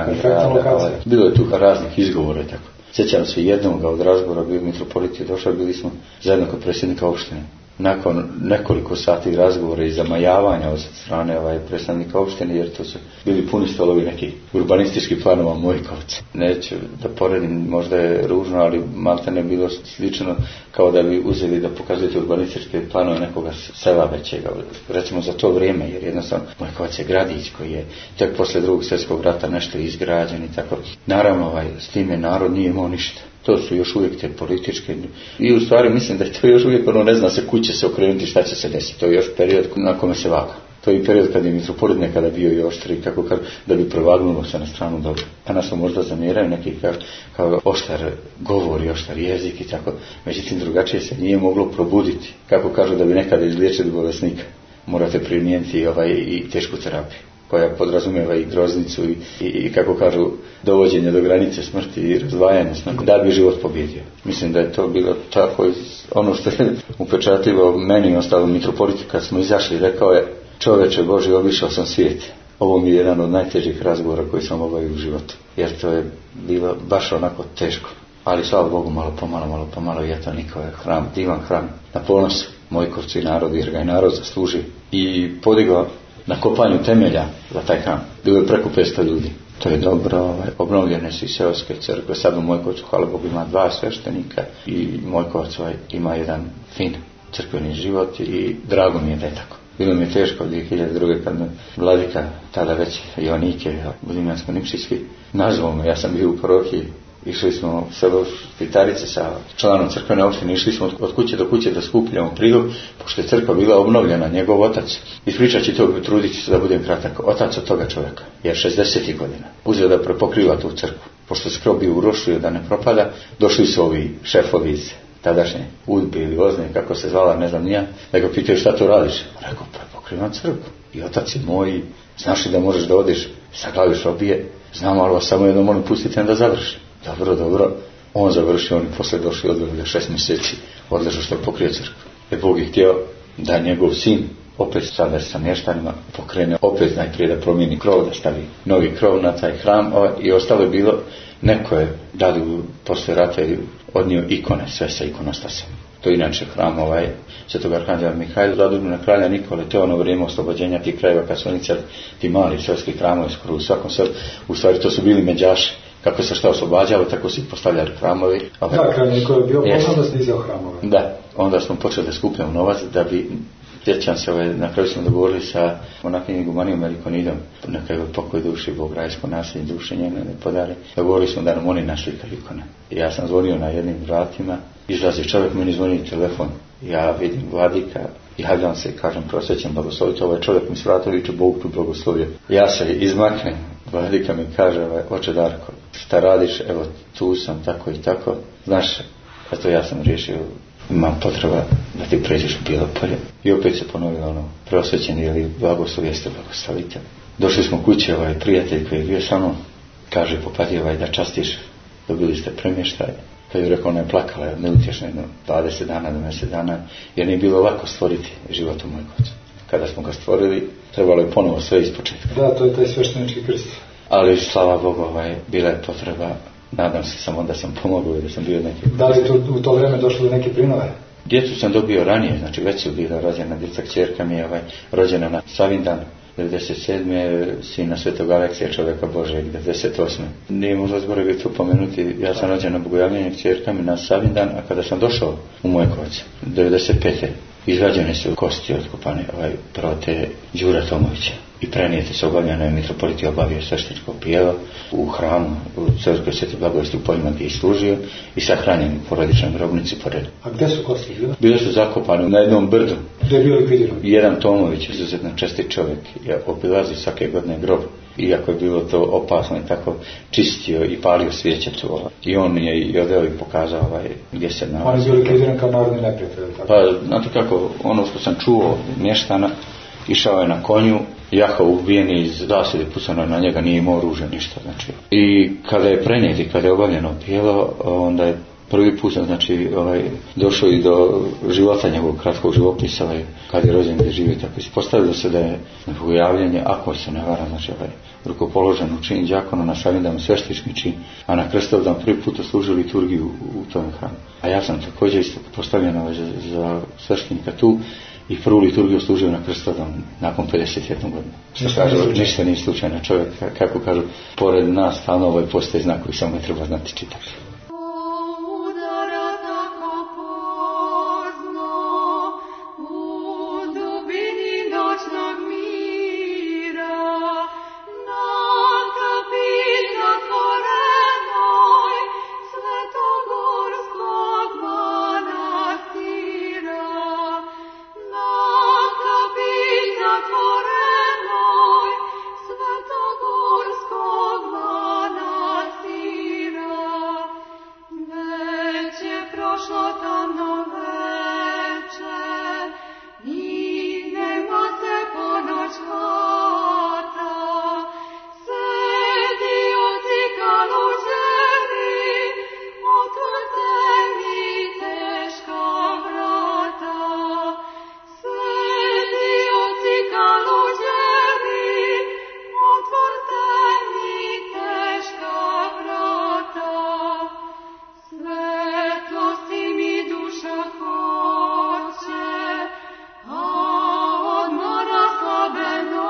bilo je tu raznih izgovora i tako. Sjećam se jednog od razgovora, bio mitropolit je došao, bili smo zajedno kod predsjednika opštine. Nakon nekoliko sati razgovora i zamajavanja od strane predstavnika opštine, jer to su bili puni stolovi nekih urbanističkih planova Mojkovca. Neću da poredim, možda je ružno, ali malte ne bilo slično kao da bi uzeli da pokazujete urbanističke planove nekoga sela većega, recimo za to vrijeme, jer jednostavno Mojkovac je gradić koji je tek posle Drugog svjetskog rata nešto izgrađen i tako. Naravno, s time narod nije imao ništa. To su još uvijek te političke i u stvari mislim da je to još uvijek ne zna se kud će se okrenuti, šta će se desiti. To je još period na kome se vaga. To je period kad je mitropolit nekada bio i oštri, kako da bi prevagnulo se na stranu dobro. Pa nas možda zamjeraju neki kao oštar govor i oštar jezik i tako. Međutim, drugačije se nije moglo probuditi. Kako kažu da bi nekada izliječili bolesnika, morate primijeniti i tešku terapiju, koja podrazumijeva i groznicu i kako kažu, dovođenje do granice smrti i razdvajanje smrti, da bi život pobjedio. Mislim da je to bilo tako, ono što je upečatljivo meni i ostalim mitropoliti kad smo izašli, rekao je, čoveče Boži, obišao sam svijet. Ovo mi je jedan od najtežih razgovora koji sam obavio u životu, jer to je bilo baš onako teško. Ali slava Bogu, malo pomalo i eto Nikova je hram, divan hram, na ponos Mojkovcu i narodu, jer ga i narod zasluži. I podigao na kopanju temelja za taj hram. Bilo je preko 500 ljudi. To je dobro, obnovljene su i seoske crkve. Sad u Mojkovcu, hvala Bogu, ima 2 sveštenika i Mojkovac ima jedan fin crkveni život i drago mi je da je tako. Bilo mi je teško 2002. kad me vladika, tada već Joanike, Budimansko-Nikšijski, nazvao me, ja sam bio u parohiji. Išli smo u selo Špitarice sa članom crkvene opštine, išli smo od kuće do kuće da skupljamo prilog, pošto je crkva bila obnovljena, njegov otac. Ispričat ću to, trudit ću se da budem kratak, otac od toga čovjeka, jer 60. godina uzeo da prepokriva tu crkvu. Pošto se krov bio urošio da ne propada, došli su ovi šefovi iz tadašnje Udbe ili Ozne, kako se zvala, ne znam nija, da ga pitaju šta to radiš. Rekao, prepokrivam crkvu. I otac je moj, znaš li da možeš da odeš sa glaviš obije, znam, ali samo jedno molim, pustite da završi. Dobro. On završio, oni posle došli odveli 6 mjeseci, odležao što je pokrio crkvu. Jer Bog je htio da njegov sin, opet sada sa mještanima, pokrene opet najprije da promijeni krov, da stavi novi krov na taj hram, i ostalo je bilo, neko je dali posle rata odnio ikone, sve sa ikonostasom. To je inače hram Svetog arhanđela Mihajla, zadužen na kralja Nikole. To je ono vrijeme oslobođenja tih krajeva kad su oni ti mali selski hramovi skoro u svakom selu. U stvari to su bili međaši. Kako se šta oslobađalo, tako su ih postavljali hramovi. Da, kralj Nikola je bio poznat da snizao hramove. Da, onda smo počeli da skupljamo novac da bi, sjećam se, na kraju smo dogovorili sa monahinjom Igumanijom Melikonidom, neka je pokoj duši, Bog rajsko nasljednje duše njene ne podari. Dogovorili smo da nam oni naslikaju ikone. Ja sam zvonio na jednim vratima, izlazi čovjek, meni zvoni telefon, ja vidim vladika, javljam se i kažem prosvećem blagosloviti, ovaj čovjek mi s vrata viče Bog tu blagoslovio. Ja se izmaknem, vladika mi kaže, oče Darko, šta radiš, evo tu sam, tako i tako, znaš, eto ja sam riješio, imam potreba da ti pređeš u Bijelo-polje. I opet se ponovilo prosvećeni ili blagoslov jeste blagoslovitelj. Došli smo kući, prijatelj koji je bio sa mnom, kaže popati da častiš, dobili ste premještaj. Kad je rekao, ona je plakala, neutješno, 20 dana, 10 dana, jer nije bilo lako stvoriti život u moj ocu. Kada smo ga stvorili, trebalo je ponovo sve ispočetka. Da, to je taj sveštenički krst. Ali slava Bogu, bila je potreba, nadam se samo da sam pomogao i da sam bio neki. Da li je u to vrijeme došlo do neke prinove? Djecu sam dobio ranije, znači već su bila rođena, djeca kćerka mi je rođena na Savindan 97. Sina Svetog Aleksija, čovjeka Božeg 98. Nije možda zboravio to pomenuti, ja sam rođen na Bogojavljenje kćerka mi na Savindan, a kada sam došao u Mojkovac 95. izvađene su kosti otkopane prvo te Đura Tomovića i prenijete se obavljeno je mitropolit je obavio svešteničko pijelo u hramu u Crkvi Svete Blagovesti u Poljima gdje je služio i sahranjen u porodičnoj grobnici pored. A gdje su kosti bile? Bile su zakopane na jednom brdu. Gdje je bio likvidiran? Jedan Tomović, izuzetno čestit čovjek, je obilazi svake godine grob. Iako je bilo to opasno i tako, čistio i palio svijeće tu. I on je i odveo i pokazao gdje se nalazi. On je bio likvidiran kao narodni neprijatelj. Pa, znate kako, ono što sam čuo mještana, išao je na konju, jahao ubijeni iz zasjede, pucano na njega, nije imao oružja, ništa. Znači. I kada je prenijet i kada je obavljeno pijelo, onda je prvi put, znači, došao i do života njegovog kratkog životopisa, kad je rođen gdje živi, tako ispostavilo se da je Bogojavljenje, ako se ne varam, znači, rukopoložen u čin đakona, na Savindanu sveštenički čin, a na Krstovdan prvi put služio liturgiju u tom hramu. A ja sam također isto postavljen za sveštenika tu i prvu liturgiju služio na Krstovdan nakon 51 godinu. Što kažu, ništa nije slučajno, čovjek, kako kažu, pored nas stalno postoji znak koji samo ne treba znati čitati. Amen.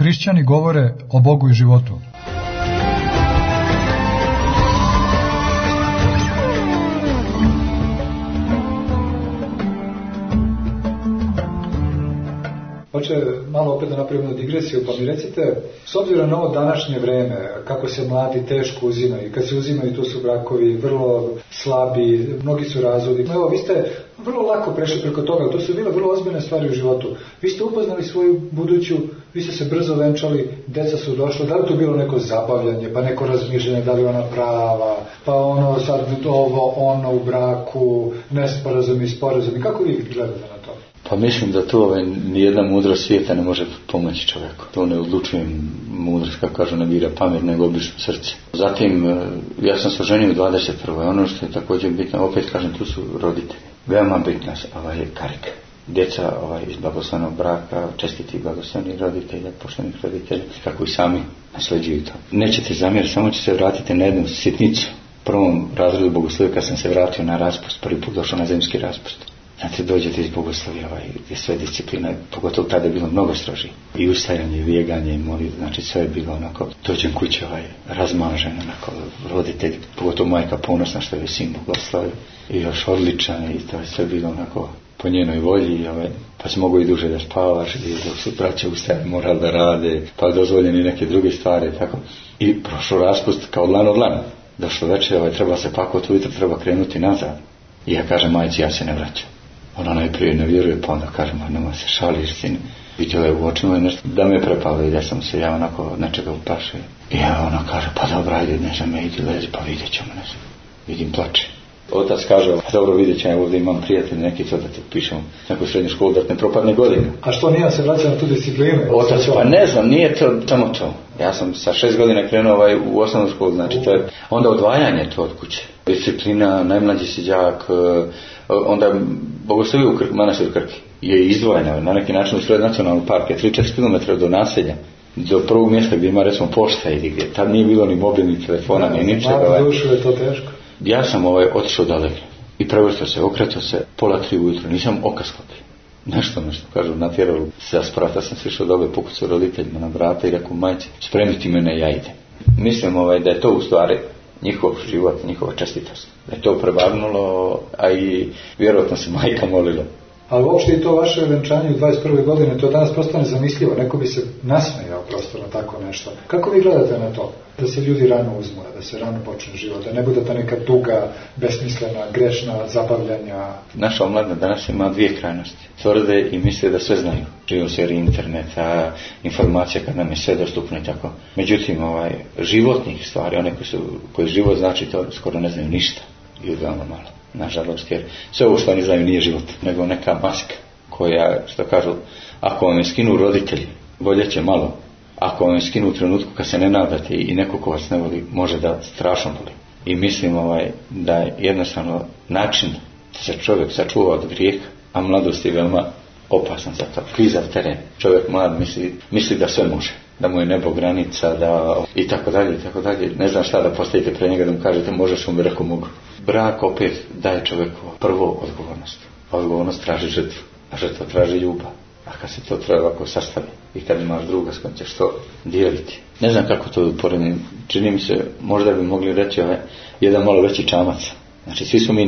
Hrišćani govore o Bogu i životu. Hoće malo opet da napravimo digresiju, pa mi recite, s obzirom na ovo današnje vreme, kako se mladi teško uzimaju, kad se uzimaju tu su brakovi vrlo slabi, mnogi su razvodi. Evo, vi ste vrlo lako prešli preko toga, to su bile vrlo ozbiljne stvari u životu. Vi ste upoznali svoju buduću, vi ste se brzo venčali, deca su došla, da li to bilo neko zabavljanje, pa neko razmišljanje, da li ona prava, pa ono sad ovo, ono u braku, nesporazumi, sporazumi, kako vi gledate na to? Pa mislim da to nijedna mudrost svijeta ne može pomoći čovjeku. To ne odlučujem mudrost, kako kažu, ne bira pamet, nego obično srce. Zatim, ja sam se oženio u 21. Ono što je također bitno, opet kažem, tu su roditelji. Veoma bitna je karika. Djeca iz blagoslovnog braka, čestiti blagoslovni roditelja, poštenih roditelja, kako i sami nasljeđuju to. Nećete zamjeriti, samo će se vratiti na jednu sitnicu. U prvom razredu bogoslovija, kad sam se vratio na raspust, prvi put došao na zemski raspust. Znate, dođete iz bogoslovija, gdje sve discipline, pogotovo tada je bilo mnogo stroži. I ustajanje, i vjeganje, i molitva, znači sve je bilo onako, dođem kuće razmažen, onako, roditelj, pogotovo majka ponosna što je sin bogoslovio, i još odličan, i to je sve bilo onako po njenoj volji, pa si mogu i duže da spavaš, i dok su braća ustaje, morali da rade, pa dozvoljeni neke druge stvari, tako. I prošao raspust kao dlan od dlana. Došlo večer, treba se pakovati ujutro, treba krenuti nazad. I ja kažem majci, ja se ne vraćam. Ona najprije ne vjeruje, pa onda kaže, nema se šališ, sine. Vidjela je u očima i nešto da me prepalo i da sam se ja onako od nečega uplašio. I ona kaže, pa dobro, ajde, ne idi lezi, pa vidjet ćemo, ne znam. Vidim, plače. Otac kaže, pa dobro, vidjet ćemo, ovdje imam prijatelj, neki to da te upišemo neku srednju školu, da ne propadne godine. A što nije se vraća na tu disciplinu? Otac, pa ne znam, nije to samo to. Ja sam sa 6 godina krenuo u osnovnu školu, znači to je onda odvajanje to od kuće. Disciplina, najmlađi si đak, onda bogoslovija u manastiru Krki je izdvojena na neki način u sred nacionalnog parka, 3-4 km do naselja, do prvog mjesta gdje ima recimo pošta ili gdje, tad nije bilo ni mobilnih telefona, ni ničega. Dušu je to teško. Ja sam otišao daleko i prevrstao se, okretao se 2:30 ujutro, nisam oka sklopio. Nešto, kažu, natjeralo sa sprata sam se išao dobe, pokucao roditeljima na vrata i rekao, majci, spremiti mene, ja idem. Mislim da je to u stvari njihov život, njihova čestitost. Da je to prebagnulo, a i vjerojatno se majka molila. Ali uopšte i to vaše venčanje u 21. godine, to danas prosto nezamislivo. Neko bi se nasmejao prosto na tako nešto. Kako vi gledate na to? Da se ljudi rano uzmu, da se rano počne život, da ne bude ta neka duga, besmislena, grešna zabavljanja. Naša omladina danas ima dvije krajnosti. Tvrde i misle da sve znaju. Živi u sferi interneta, informacija kad nam je sve dostupno i tako. Međutim, životnih stvari, one koji život znači, to skoro ne znaju ništa. I veoma malo. Nažalost, jer sve ovo što oni znaju nije život, nego neka maska koja, što kažu, ako vam je skinu roditelji, bolje će malo. Ako vam je skinu u trenutku kad se ne nadate i neko ko vas ne voli, može da strašno boli. I mislim da je jednostavno način da se čovjek sačuva od grijeha, a mladost je veoma opasan za to. Klizav teren. Čovjek mlad misli da sve može. Da mu je nebo granica, i tako dalje, i tako dalje. Ne znam šta da postavite pre njega da mu kažete možeš, on bi rekao mogu. Brak opet daje čovjeku prvo odgovornost. Odgovornost traži žrtvu, a žrtva traži ljubav. A kad se to treba ovako sastavi i kad imaš druga s kojim ćeš to dijeliti. Ne znam kako to poredim. Čini mi se, možda bi mogli reći jedan malo veći čamac. Znači svi su mi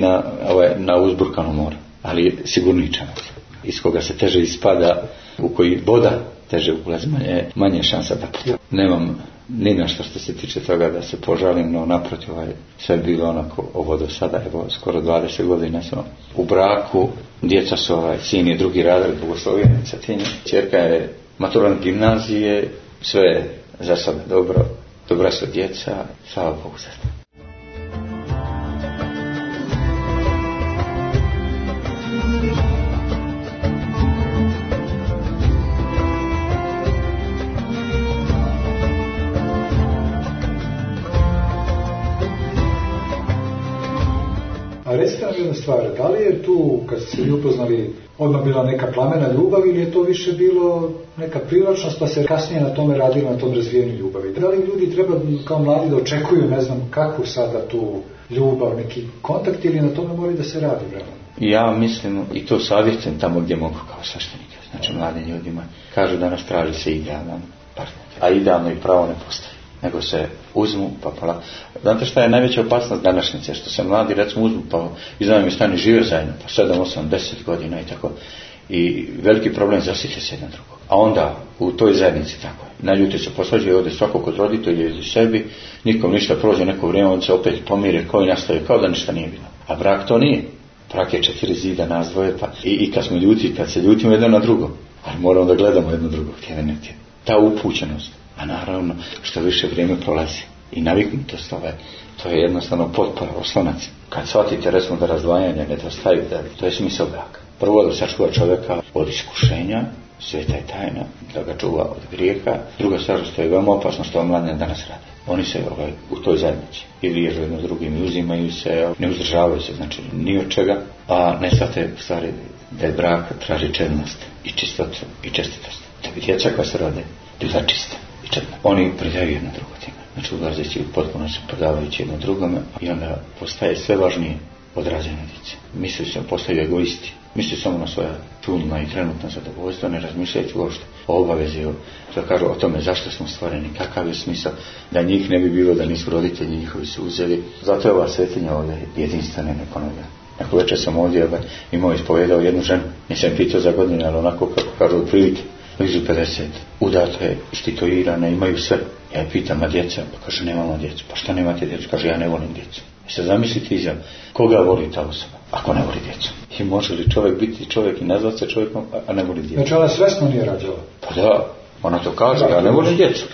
na uzburkanom moru, ali sigurniji čamac. Iz koga se teže ispada, u koji voda teže ulazi, manje šansa da puta. Nemam ni na što se tiče toga da se požalim, no naprotiv sve je bilo onako ovo do sada, skoro 20 godina sam u braku, djeca su sin je drugi razred bogoslovije, ćerka je maturant gimnazije, sve je za sada dobro, dobra su djeca, slava Bogu za to. Recite nam jednu stvar, da li je tu, kad ste se upoznali, odmah bila neka plamena ljubav ili je to više bilo neka privlačnost pa se kasnije na tome radilo, na tom razvijenju ljubavi? Da li ljudi treba kao mladi da očekuju, ne znam, kakvu sada tu ljubav, neki kontakt ili na tome mora da se radi vremenom? Ja mislim i to savjetujem tamo gdje mogu kao sveštenik. Znači mladim ljudima kažu danas traži se idealan partnerke. A idealno i pravo ne postoji. Nego se uzmu pa polako. Znate šta je najveća opasnost današnjice? Što se mladi recimo uzmu pa iznajmi stani žive zajedno pa 7, 8, 10 godina i tako. I veliki problem zasite se jedan drugog. A onda u toj zajednici tako. Naljuti se posvađaju ovdje svako kod roditelja ili sebi, nikom ništa, prođe neko vrijeme, on se opet pomire koji nastaje kao da ništa nije bilo. A brak to nije. Brak je 4 zida, nas dvoje, pa i kad smo ljuti, kad se ljutimo jedno na drugo, ali moramo da gledamo jedno drugo, htjeli. Ta upućenost, a naravno što više vrijeme prolazi i naviknutost to je jednostavno potpora, oslonac. Kad shvatite recimo da razdvajanja nedostaju, to je smisao braka. Prvo da sačuva čovjeka od iskušenja, sveta je tajna, da ga čuva od grijeha. Druga stvar što je veoma opasno što mladi danas rade. Oni se u toj zajednici i liježu jedno drugim i uzimaju se, ne uzdržavaju se, znači ni od čega, a ne shvate stvari da je brak traži čednost i čistotu i čestitost. Da bi djeca koja se rode bila čista i čedna. Oni predaju jedno drugo time. Znači ulazeći u potpuno se predavajući jedno drugome i onda postaje sve važnije od rađene djece. Misli se postaju egoisti. Misli samo na svoja čulna i trenutna zadovoljstva, ne razmišljajući uopšte o obavezi, što kažu o tome zašto smo stvoreni, kakav je smisao, da njih ne bi bilo, da nisu roditelji njihovi su uzeli. Zato je ova svetinja ovdje jedinstvena i neponovljena. Neko večer sam ovdje imao ispovedao jednu ženu, nisam pitao za godine, ali onako kako kažu otprilike, blizu 50, udate, istituirane, imaju sve. Ja je pitam, a djeca? Pa kaže, nemamo djecu. Pa šta nemate djecu? Kaže, ja ne volim djecu. I sad zamislite izjav, koga voli ta osoba, ako ne voli djecu? I može li čovjek biti čovjek i nazvat se čovjekom, a ne voli djecu? Znači ona svesno nije rađala. Pa da, ona to kaže, ja ne volim djecu.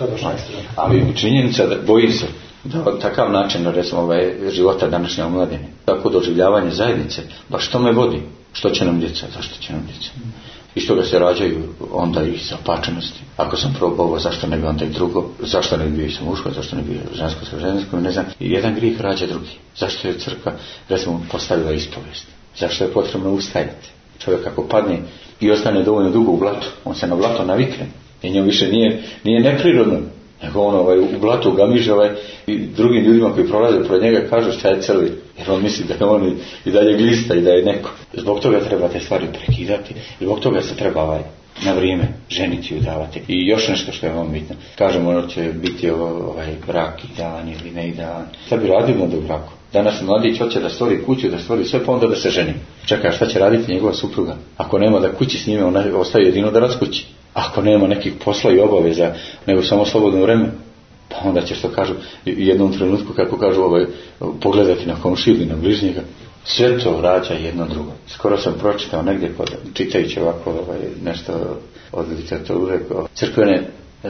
Ali činjenica da bojim se da takav način, recimo, života današnje omladine, tako doživljavanje zajednice, baš što me vodi? Što će nam djeca? Zašto će nam djeca? I što ga se rađaju onda i zapačenosti. Ako sam probao ovo, zašto ne bi onda i drugo? Zašto ne bi bio i sa muško? Zašto ne bi bio žensko sa ženskom? Ne znam. I jedan grijeh rađa drugi. Zašto je crkva, recimo, postavila ispovijest? Zašto je potrebno ustajati? Čovjek ako padne i ostane dovoljno dugo u blatu, on se na blato navikne. I njemu više nije neprirodno. Nego on u blatu gamiže i drugim ljudima koji prolaze pored njega kažu šta je crvi. Jer on misli da je on i dalje glista i da je neko. Zbog toga treba te stvari prekidati. Zbog toga se treba na vrijeme ženiti i udavati. I još nešto što je vam bitno. Kažemo ono će biti brak idealan ili ne idealan. Šta bi radili onda u braku? Danas mladić hoće da stvori kuću, da stvori sve, pa onda da se ženi. Čeka, šta će raditi njegova supruga? Ako nema da kući s njime, ona ostaje jedino da razkući. Ako nema nekih posla i obaveza, nego samo slobodno vreme, pa onda će, što kažu, u jednom trenutku, kako kažu, pogledati na komšiju ili na bližnjega. Sve to rađa jedno drugo. Skoro sam pročitao negdje, čitajući ovako nešto od literature crkvene,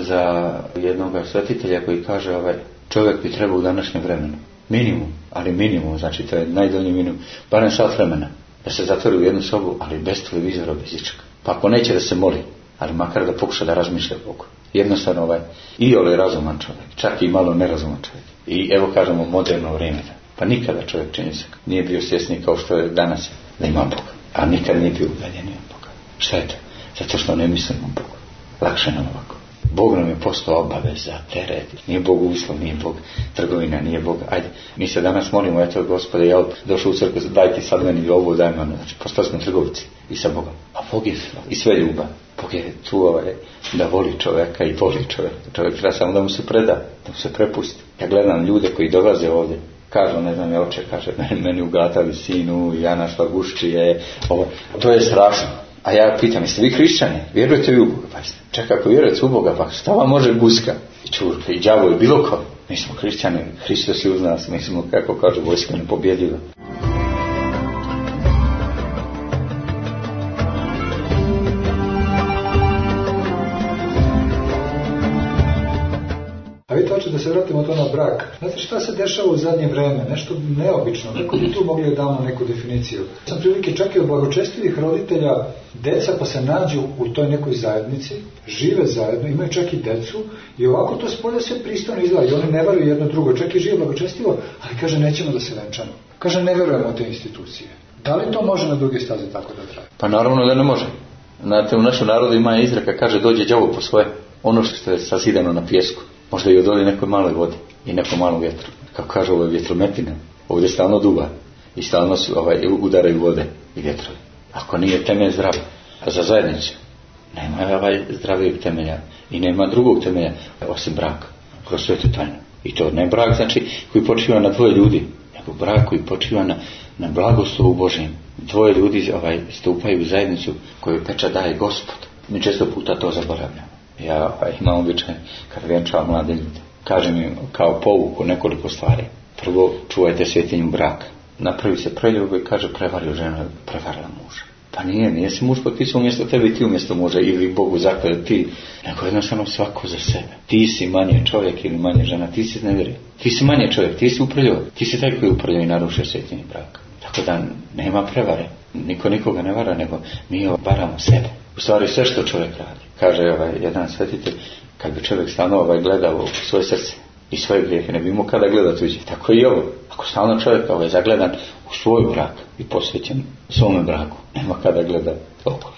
za jednog svetitelja koji kaže, čovjek bi trebao u današnjem vremenu. Minimum, ali minimum, znači to je najdolji minimum, barem sat vremena, da se zatvori u jednu sobu, ali bez televizora, bez ičega. Pa ako neće da se moli, ali makar da pokuša da razmišlja o Bogu. Jednostavno i razuman čovjek, čak i malo nerazuman čovjek. I evo kažemo moderno vrijeme. Pa nikada čovjek čini se nije bio svjesni kao što je danas da ima Boga. A nikad nije bio udaljeniji od Boga. Šta je to? Zato što ne mislimo o Bogu. Lakše nam ovako. Bog nam je postao obaveza, teret. Nije Bog uslov, nije Bog trgovina, nije Bog. Ajde, mi se danas molimo, eto Gospode, ja došao u crkvu, daj ti sad meni ovo, daj me. Znači, postali smo trgovci i sa Bogom. A Bog je i sve ljubav. Bog je tu da voli čovjeka i voli čovjeka. Čovjek treba samo da mu se preda, da mu se prepusti. Ja gledam ljude koji dolaze ovdje, kažu, ne znam, ja oče, kaže, meni ugatali sinu, ja našla guščije, to je strašno. A ja pitam, jeste vi hrišćani? Vjerujete vi u Boga? Pa čekaj, ako vjerujete u Boga, pa šta vam može guska? I čurke, i đavo, i bilo ko. Mi smo hrišćani, Hristos je uz nas, mi smo, kako kažu, vojska nepobjediva. A vidite, hoću da se vratimo to na brak. Znate šta se dešava u zadnje vreme? Nešto neobično. Kako bi tu mogli da damo neku definiciju? Sam prilike čak i od blagočestivih roditelja, deca pa se nađu u toj nekoj zajednici, žive zajedno, imaju čak i decu i ovako to spolja sve pristojno izgleda i oni ne veruju jedno drugo. Čak i žive blagočestivo, ali kaže nećemo da se venčamo. Kaže ne verujemo u te institucije. Da li to može na druge staze tako da traje? Pa naravno da ne može. Znate, u našem narodu ima izreka, kaže dođe đavo po svoje. Ono što je sazidano na pijesku. Možda i odoli nekoj maloj vodi i nekom malom vjetru. Kako kaže, ovo je vjetrometina. Ovdje stalno duva i stalno udaraju vode i vjetrovi. Ako nije temelj zdrav za zajednicu, Nema zdravijeg temelja i nema drugog temelja osim braka kroz svetu tajnu. I to ne brak znači koji počiva na dvoje ljudi, nego brak koji počiva na blagoslovu Božjem. Dvoje ljudi stupaju u zajednicu koju pečat daje Gospod. Mi često puta to zaboravljamo. Ja imam običaj kad vjenčavam mlade ljude. Kažem im kao pouku nekoliko stvari. Prvo, čuvajte svetinju braka. Napravi se preljubu i kaže prevario ženu, prevarila muža. Pa nije si muž potpisao umjesto tebe i ti umjesto muža ili Bogu zakljeti ti, nego jednostavno svako za sebe. Ti si manje čovjek ili manje žena, ti si nevjerio. Ti si manje čovjek, ti si uprljio. Ti si taj koji uprljio i narušio svetinju braka. Tako da nema prevare. Niko nikoga ne vara, nego mi varamo sebe. U stvari sve što čovjek radi. Kaže jedan svetitelj, kad bi čovjek stalno gledao u svoje srce i svoje grijehe, ne bi imao kada gledati tuđe. Tako i ovo. Ako stalno čovjek zagledan u svoj brak i posvećen svome braku, nema kada gleda okolo.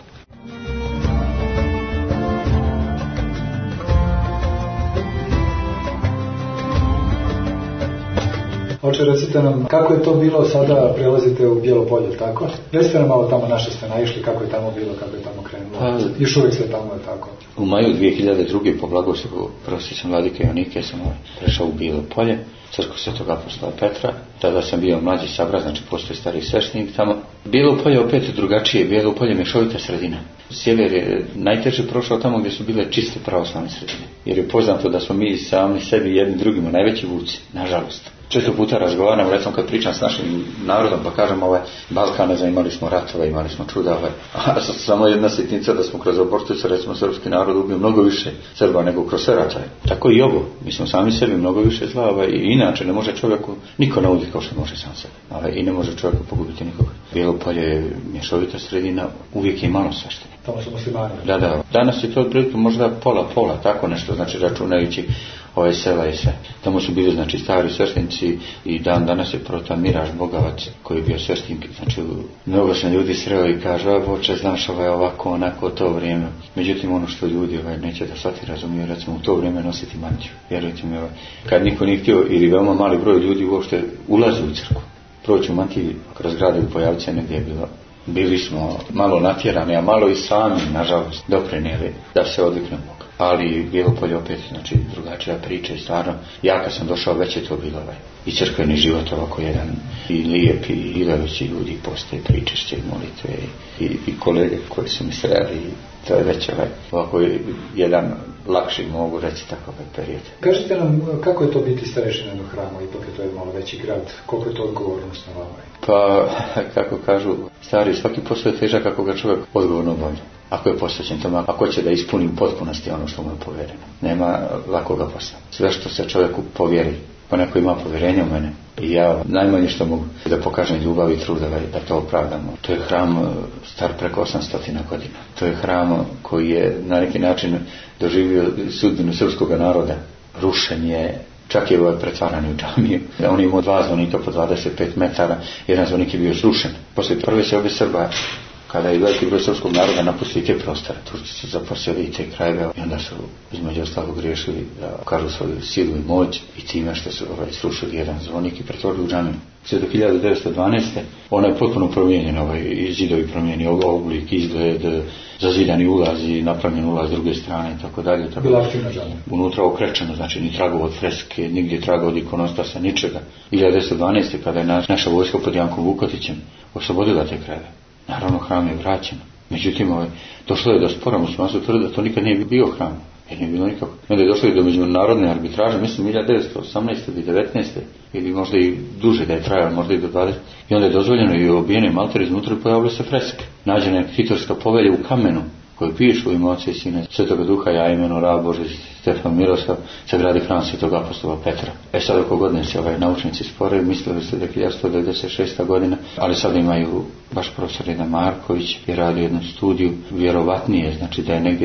Oče, recite nam, kako je to bilo, sada prelazite u Bijelo polje, tako? Recite nam malo tamo naše ste naišli, kako je tamo bilo, kako je tamo krenulo. Još uvijek ste tamo, je tako? U maju 2002. po blagoslovu prosjećem vladike Jonike sam prešao u Bijelo polje, crkvu Svetog apostola Petra. Tada sam bio mlađi sabrat, znači postoji stari sveštenik tamo. Bijelo polje opet drugačije, Bijelo polje mješovita sredina. Sjever je najteže prošao tamo gdje su bile čiste pravoslavne sredine. Jer je poznato da smo mi sami sebi jedni drugima najveći vuci, nažalost. Često puta razgovaram, recimo kad pričam s našim narodom, pa kažem Balkana, imali smo ratove, imali smo čuda, a samo jedna sitnica da smo kroz aborticu, recimo srpski narod ubio mnogo više Srba nego kroz sve ratove. Tako i ovo, mi smo sami sebi mnogo više zla, i inače ne može čovjeku niko nauditi kao što može sam sebe, i ne može čovjeku pogubiti nikoga. Bijelo polje je mješovita sredina, uvijek je malo sveštenja. Tamo su muslimani. Da. Danas je to otprilike možda pola, tako nešto, znači računajući ove sela i sve. Tamo su bili znači stari sveštenici i danas je prota Miraž Bogavac koji je bio sveštenik. Znači mnogo sam ljudi sreo i kaže, Boče, znaš ovako, onako to vrijeme. Međutim ono što ljudi neće da shvati, razumiju, recimo u to vrijeme nositi mantiju. Vjerujte mi, kad niko nije htio ili veoma mali broj ljudi uopšte ulazi u crkvu. Proći u mantiji kroz grade u Pojavce negdje je bilo. Bili smo malo natjerani, a malo i sami, nažalost, doprinijeli da se odviknemo. Ali Bijelo polje opet, znači drugačija priča i stvarno, ja kad sam došao već je to bilo i crkveni život ovako jedan i lijep i ileveći ljudi postoje pričešće i molitve i kolege koji su mi sreli i to je već ovako jedan lakši, mogu reći, takav period. Kažite nam kako je to biti starešina do hrama, ipak je to je malo veći grad, koliko je to odgovornost na vama? Pa, kako kažu stari, svaki posao je težak ako ga čovjek odgovorno obavlja. Ako je posvećen tome, ako će da ispuni u potpunosti ono što mu je povjereno. Nema lakoga posla. Sve što se čovjeku povjeri, pa neko ima povjerenje u mene i ja najmanje što mogu da pokažem ljubav i truda da to opravdamo. To je hram star preko 800 godina. To je hram koji je na neki način doživio sudbinu srpskog naroda. Rušen je, čak je pretvaran u džamiju. On je imao 2 zvonika po 25 metara, jedan zvonik je bio srušen. Poslije prve seobe Srba, kada je veliki broj srpskog naroda napustili te prostore, Turci su zaposjeli te krajeve i onda su između ostalog riješili da kažu svoju silu i moć i time što su srušili jedan zvonik i pretvorili u džamiju. Sve do 1912. ona je potpuno promijenjena, zidovi promijenjeni oblik, izgled, zazidani ulazi, napravljen ulaz s druge strane i tako dalje. Bila aktivna džamija. Unutra okrečeno, znači ni tragova od freske, nigdje traga od ikonostasa, ničega. 1912. kada je naša vojska pod Jankom Vukotićem oslobodila te krajeve. Naravno, hram je vraćen. Međutim, došlo je do spora, muslimanstvo tvrdi da to nikad nije bio hram. Jer nije bilo nikako. Onda je došlo i do međunarodne arbitraže, mislim 1918. ili 19. ili možda i duže da je trajalo, možda i do 20. I onda je dozvoljeno i obijene malteri iznutra i pojavile se freske. Nađena je Titovska povelja u kamenu koji pišu u ime Oca i Sina Svetoga Duha, ja imenu Rab Božji Stefan Miroslav, sagradi hram Svetog apostola Petra. Sad oko godine se naučnici spore, mislili su da je 1996. godina, ali sad imaju baš profesor Jedan Marković je radio jednu studiju, vjerovatnije, znači da je negdje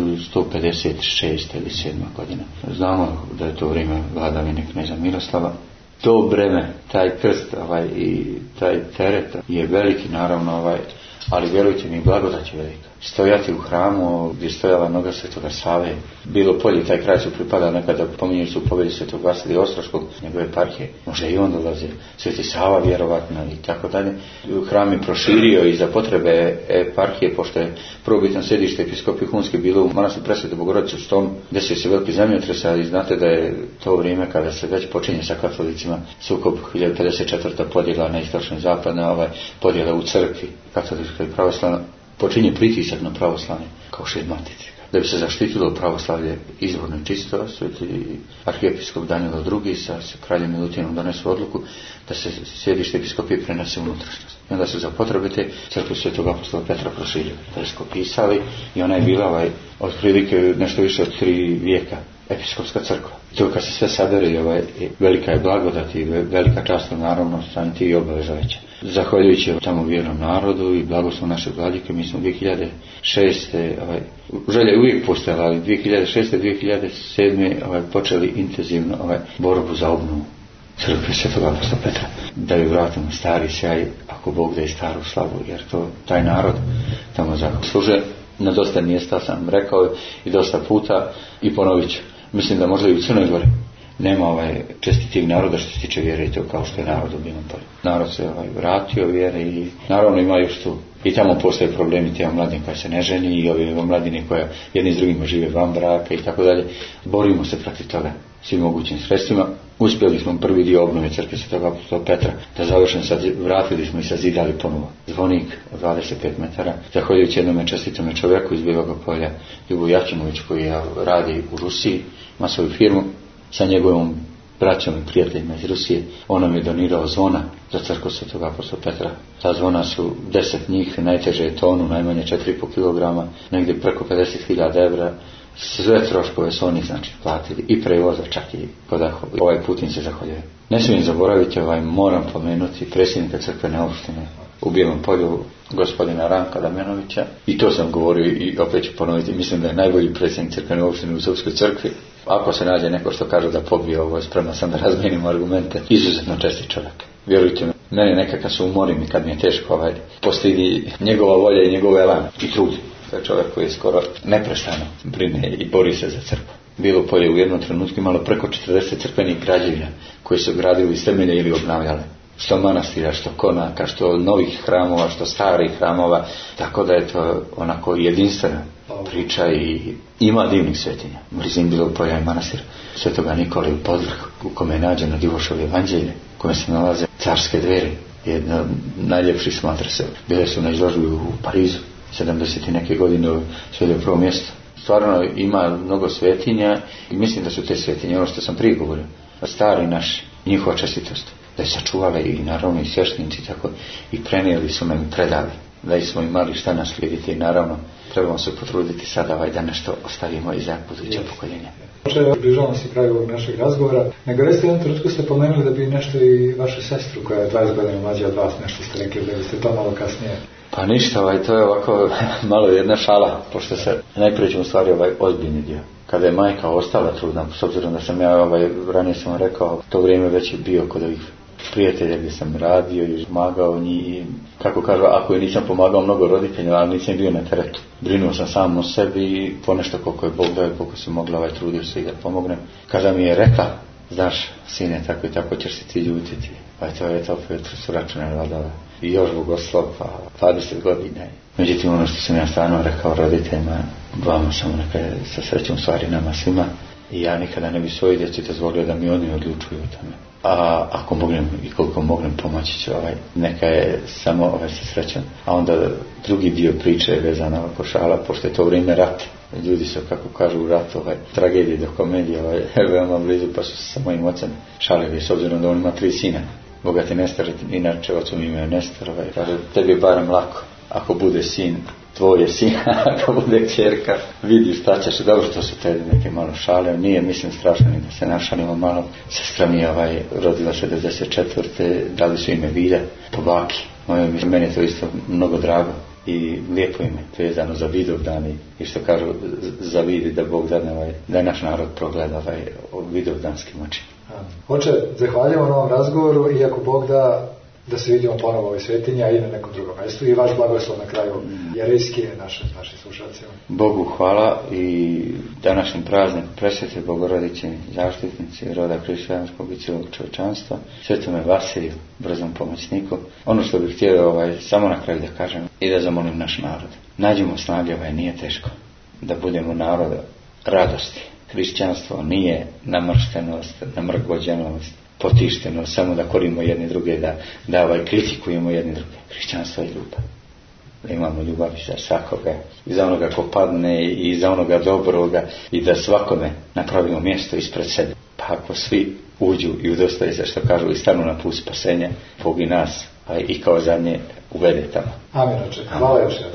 1156. ili 7. godina. Znamo da je to vrijeme vladavine kneza Miroslava. To breme, taj krst i taj teret je veliki, naravno, ali vjerujte mi, blagodat je velika. Stojati u hramu gdje je stojala noga Svetoga Save, bilo polje, taj kraj su pripada nekada, pominjaju su u povelji Svetog Vasilija Ostroškog, njegove eparhije, možda i on dolazi, Sveti Sava vjerovatno i tako dalje. Hram je proširio i za potrebe eparhije, pošto je prvobitno sjedište episkopije Hunske bilo u manastiru Presvete Bogorodice u Stonu, desio se veliki zemljotres, i znate da je to vrijeme kada se već počinje sa katolicima sukob 1054. podjela na istočnu i zapadnu, podjela u crkvi, katolička i pravoslavna, počinje pritisak na pravoslavlje kao šizmatici. Da bi se zaštitilo pravoslavlje izvorno i čisto, sveti arhijepiskop Danilo II sa kraljem Milutinom donesu odluku da se sjedište episkopije prenese u unutrašnjost. I onda su za potrebe te crkvu Svetog apostola Petra proširili, preskopisali i ona je bila otprilike nešto više od 3 vijeka episkopska crkva. I to kad se sve sabere, velika je blagodat i velika čast, naravno, samim ti i obaveza veća. Zahvaljujući tamo vjernom narodu i blagoslovu naše vladike, mi smo 2006. Želja je uvijek postojala, ali 2006. 2007. Počeli intenzivno borbu za obnovu crkve Svetog apostola Petra, da bi vratimo stari sjaj, ako Bog da i staru slavu, jer to taj narod tamo zaslužuje. Na dosta mjesta sam rekao i dosta puta i ponovit ću. Mislim da možda i u Crnoj Gori nema čestitih naroda što se tiče vjere i to kao što je narod u Bijelom polju. Narod se vratio vjere i naravno ima još tu. I tamo postoje problemi te omladine koja se ne ženi i ove omladine koja jedni s drugima žive van braka i tako dalje. Borimo se protiv toga svim mogućim sredstvima. Uspjeli smo prvi dio obnove crkve Svetog apostola Petra da završen, sad vratili smo i sazidali ponovo zvonik od 25 metara. Zahvaljujući jednome čestitome čovjeku iz Bijelog polja, Ljubu Jačimović, koji radi u Rusiji, ima svoju firmu, sa njegovom braćom i prijateljima iz Rusije. On nam je donirao zvona za crkvu Svetog apostola Petra. Ta zvona su 10 njih, najteže je tonu, najmanje 4,5 kg, negdje preko 50.000 evra. Sve troškove su oni platili i prevoza, čak i podaho. Ovaj put im se zahvaljuje. Ne smijem zaboraviti, moram pomenuti predsjednika crkvene opštine u Bijelom polju, gospodina Ranka Damjanovića. I to sam govorio i opet ću ponoviti. Mislim da je najbolji predsjednik crkvene opštine u Srpskoj crkvi. Ako se nađe neko što kaže da pobije ovo, spreman sam da razmijenim argumente. Izuzetno čestit čovjek. Vjerujte mi, mene nekako se umorim i kad mi je teško, postigni njegova volja i njegov elan i trud. To je čovjek koji skoro neprestano brine i bori se za crkvu. Bilo polje u jednom trenutku imalo preko 40 crkvenih građevina koji su gradili iz temelja ili obnavljali. Što manastira, što konaka, što novih hramova, što starih hramova, tako da je to onako jedinstvena priča i ima divnih svetinja. Blizim Bilog polja i manastir Svetoga Nikole u Podvrhu, u kome je nađeno Divošovo evanđelje, u kome se nalaze carske dveri. Jedna od najljepših smatra se. Bile su na izložbi u Parizu 70. neke godine u sve prvo mjesto. Stvarno ima mnogo svetinja i mislim da su te svetinje, ono što sam prije govorio, stari naši, njihova čestitost, da je sačuvale i naravno i sveštenici tako i prenijeli su nam i predali, da smo imali šta naslijediti i naravno trebamo se potruditi sada da nešto ostavimo i za buduće pokoljenja. Približavamo se kraju ovog našeg razgovora. Nego recite, jednom trenutku ste pomenuli da bi nešto i vašu sestru koja je 20 godina mlađa od vas, nešto ste rekli da biste to malo kasnije. Pa ništa, to je ovako malo jedna šala, pošto se najprije ćemo stvari ozbiljni dio. Kada je majka ostala trudna, s obzirom da sam ja, ranije sam rekao, to vrijeme već je bio kod ovih prijatelja gdje sam radio i pomagao njih i, kako kažu, ako je nisam pomagao mnogo roditelja, ali nisam bio na teretu. Brinuo sam sam o sebi i ponešto koliko je Bog dao i koliko sam mogla trudio se i da pomognem. Kada mi je rekla, znaš, sine, tako i tako ćeš se ti ljutiti. To je to su račune vadala. I još Bogoslov, 20 godina. Međutim, ono što sam ja stvarno rekao roditeljima, vama samo neka sa srećom stvari nama svima. I ja nikada ne bi svoj djeci dozvolio da mi oni odlučuju o tome. A ako mognem i koliko mognem pomoći ću, neka je samo sa srećom. A onda drugi dio priče je vezana oko šala, pošto je to vrijeme rata. Ljudi su, kako kažu, u ratu, tragedije do komedije, veoma blizu, pa su se sa mojim ocem šalili, s obzirom da on ima 3 sina. Bogati Nestor, inače ocom ime je Nestor, kaže, tebi je barem lako, ako bude sin, tvoj je sin, ako bude kćerka, vidiš šta ćeš, dobro, to su te neke malo šale, nije, mislim, strašno ni da se našalimo malo. Sestra mi je rodila se 94. Dali su ime Vilja, po baki. Meni je to isto mnogo drago i lijepo ime, vezano za Vidovdan i što kažu, za vidi da Bog dadne, da je naš narod progleda Vidovdanskim očima. Oče, zahvaljujemo na ovom razgovoru i ako Bog da, da se vidimo ponovo u ovoj svetinji, a i na nekom drugom mjestu. I vaš blagoslov na kraju jerejski našim slušalcima. Bogu hvala i današnjim praznik Presvete Bogorodice, zaštitnici roda hrišćanskog i cijelog čovječanstva, Svetome Vasiliju, brzom pomoćniku. Ono što bih htio samo na kraju da kažem i da zamolim naš narod. Nađimo snage, nije teško, da budemo narod radosti. Hrišćanstvo nije namrštenost, namrgođenost, potištenost, samo da korimo jedni druge, da kritikujemo jedni druge. Hrišćanstvo je ljubav. Da imamo ljubav za svakoga, i za onoga ko padne, i za onoga dobroga, i da svakome napravimo mjesto ispred sebe. Pa ako svi uđu i udostoje se, što kažu, i stanu na put spasenja, Bog i nas, a i kao zadnje uvede tamo. Amin. Hvala još jednom.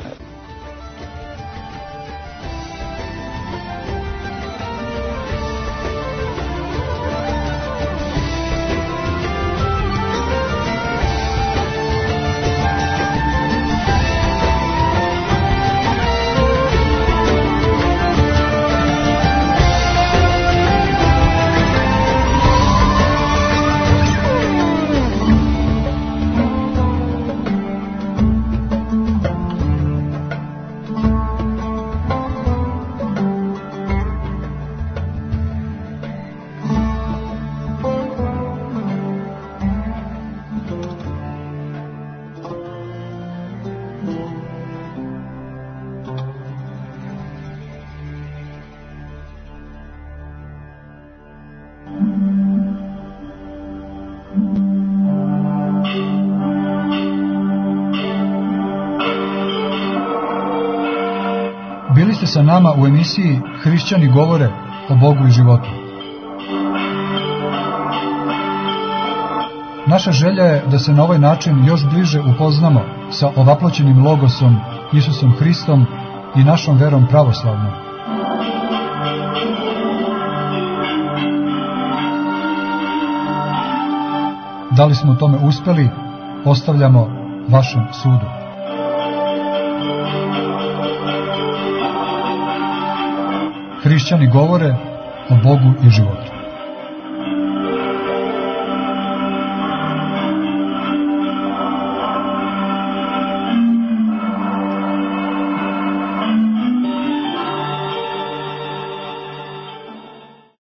Bili ste sa nama u emisiji Hrišćani govore o Bogu i životu. Naša želja je da se na ovaj način još bliže upoznamo sa ovaploćenim logosom Isusom Hristom i našom verom pravoslavnom. Da li smo u tome uspjeli, ostavljamo vašem sudu. Hrišćani govore o Bogu i životu.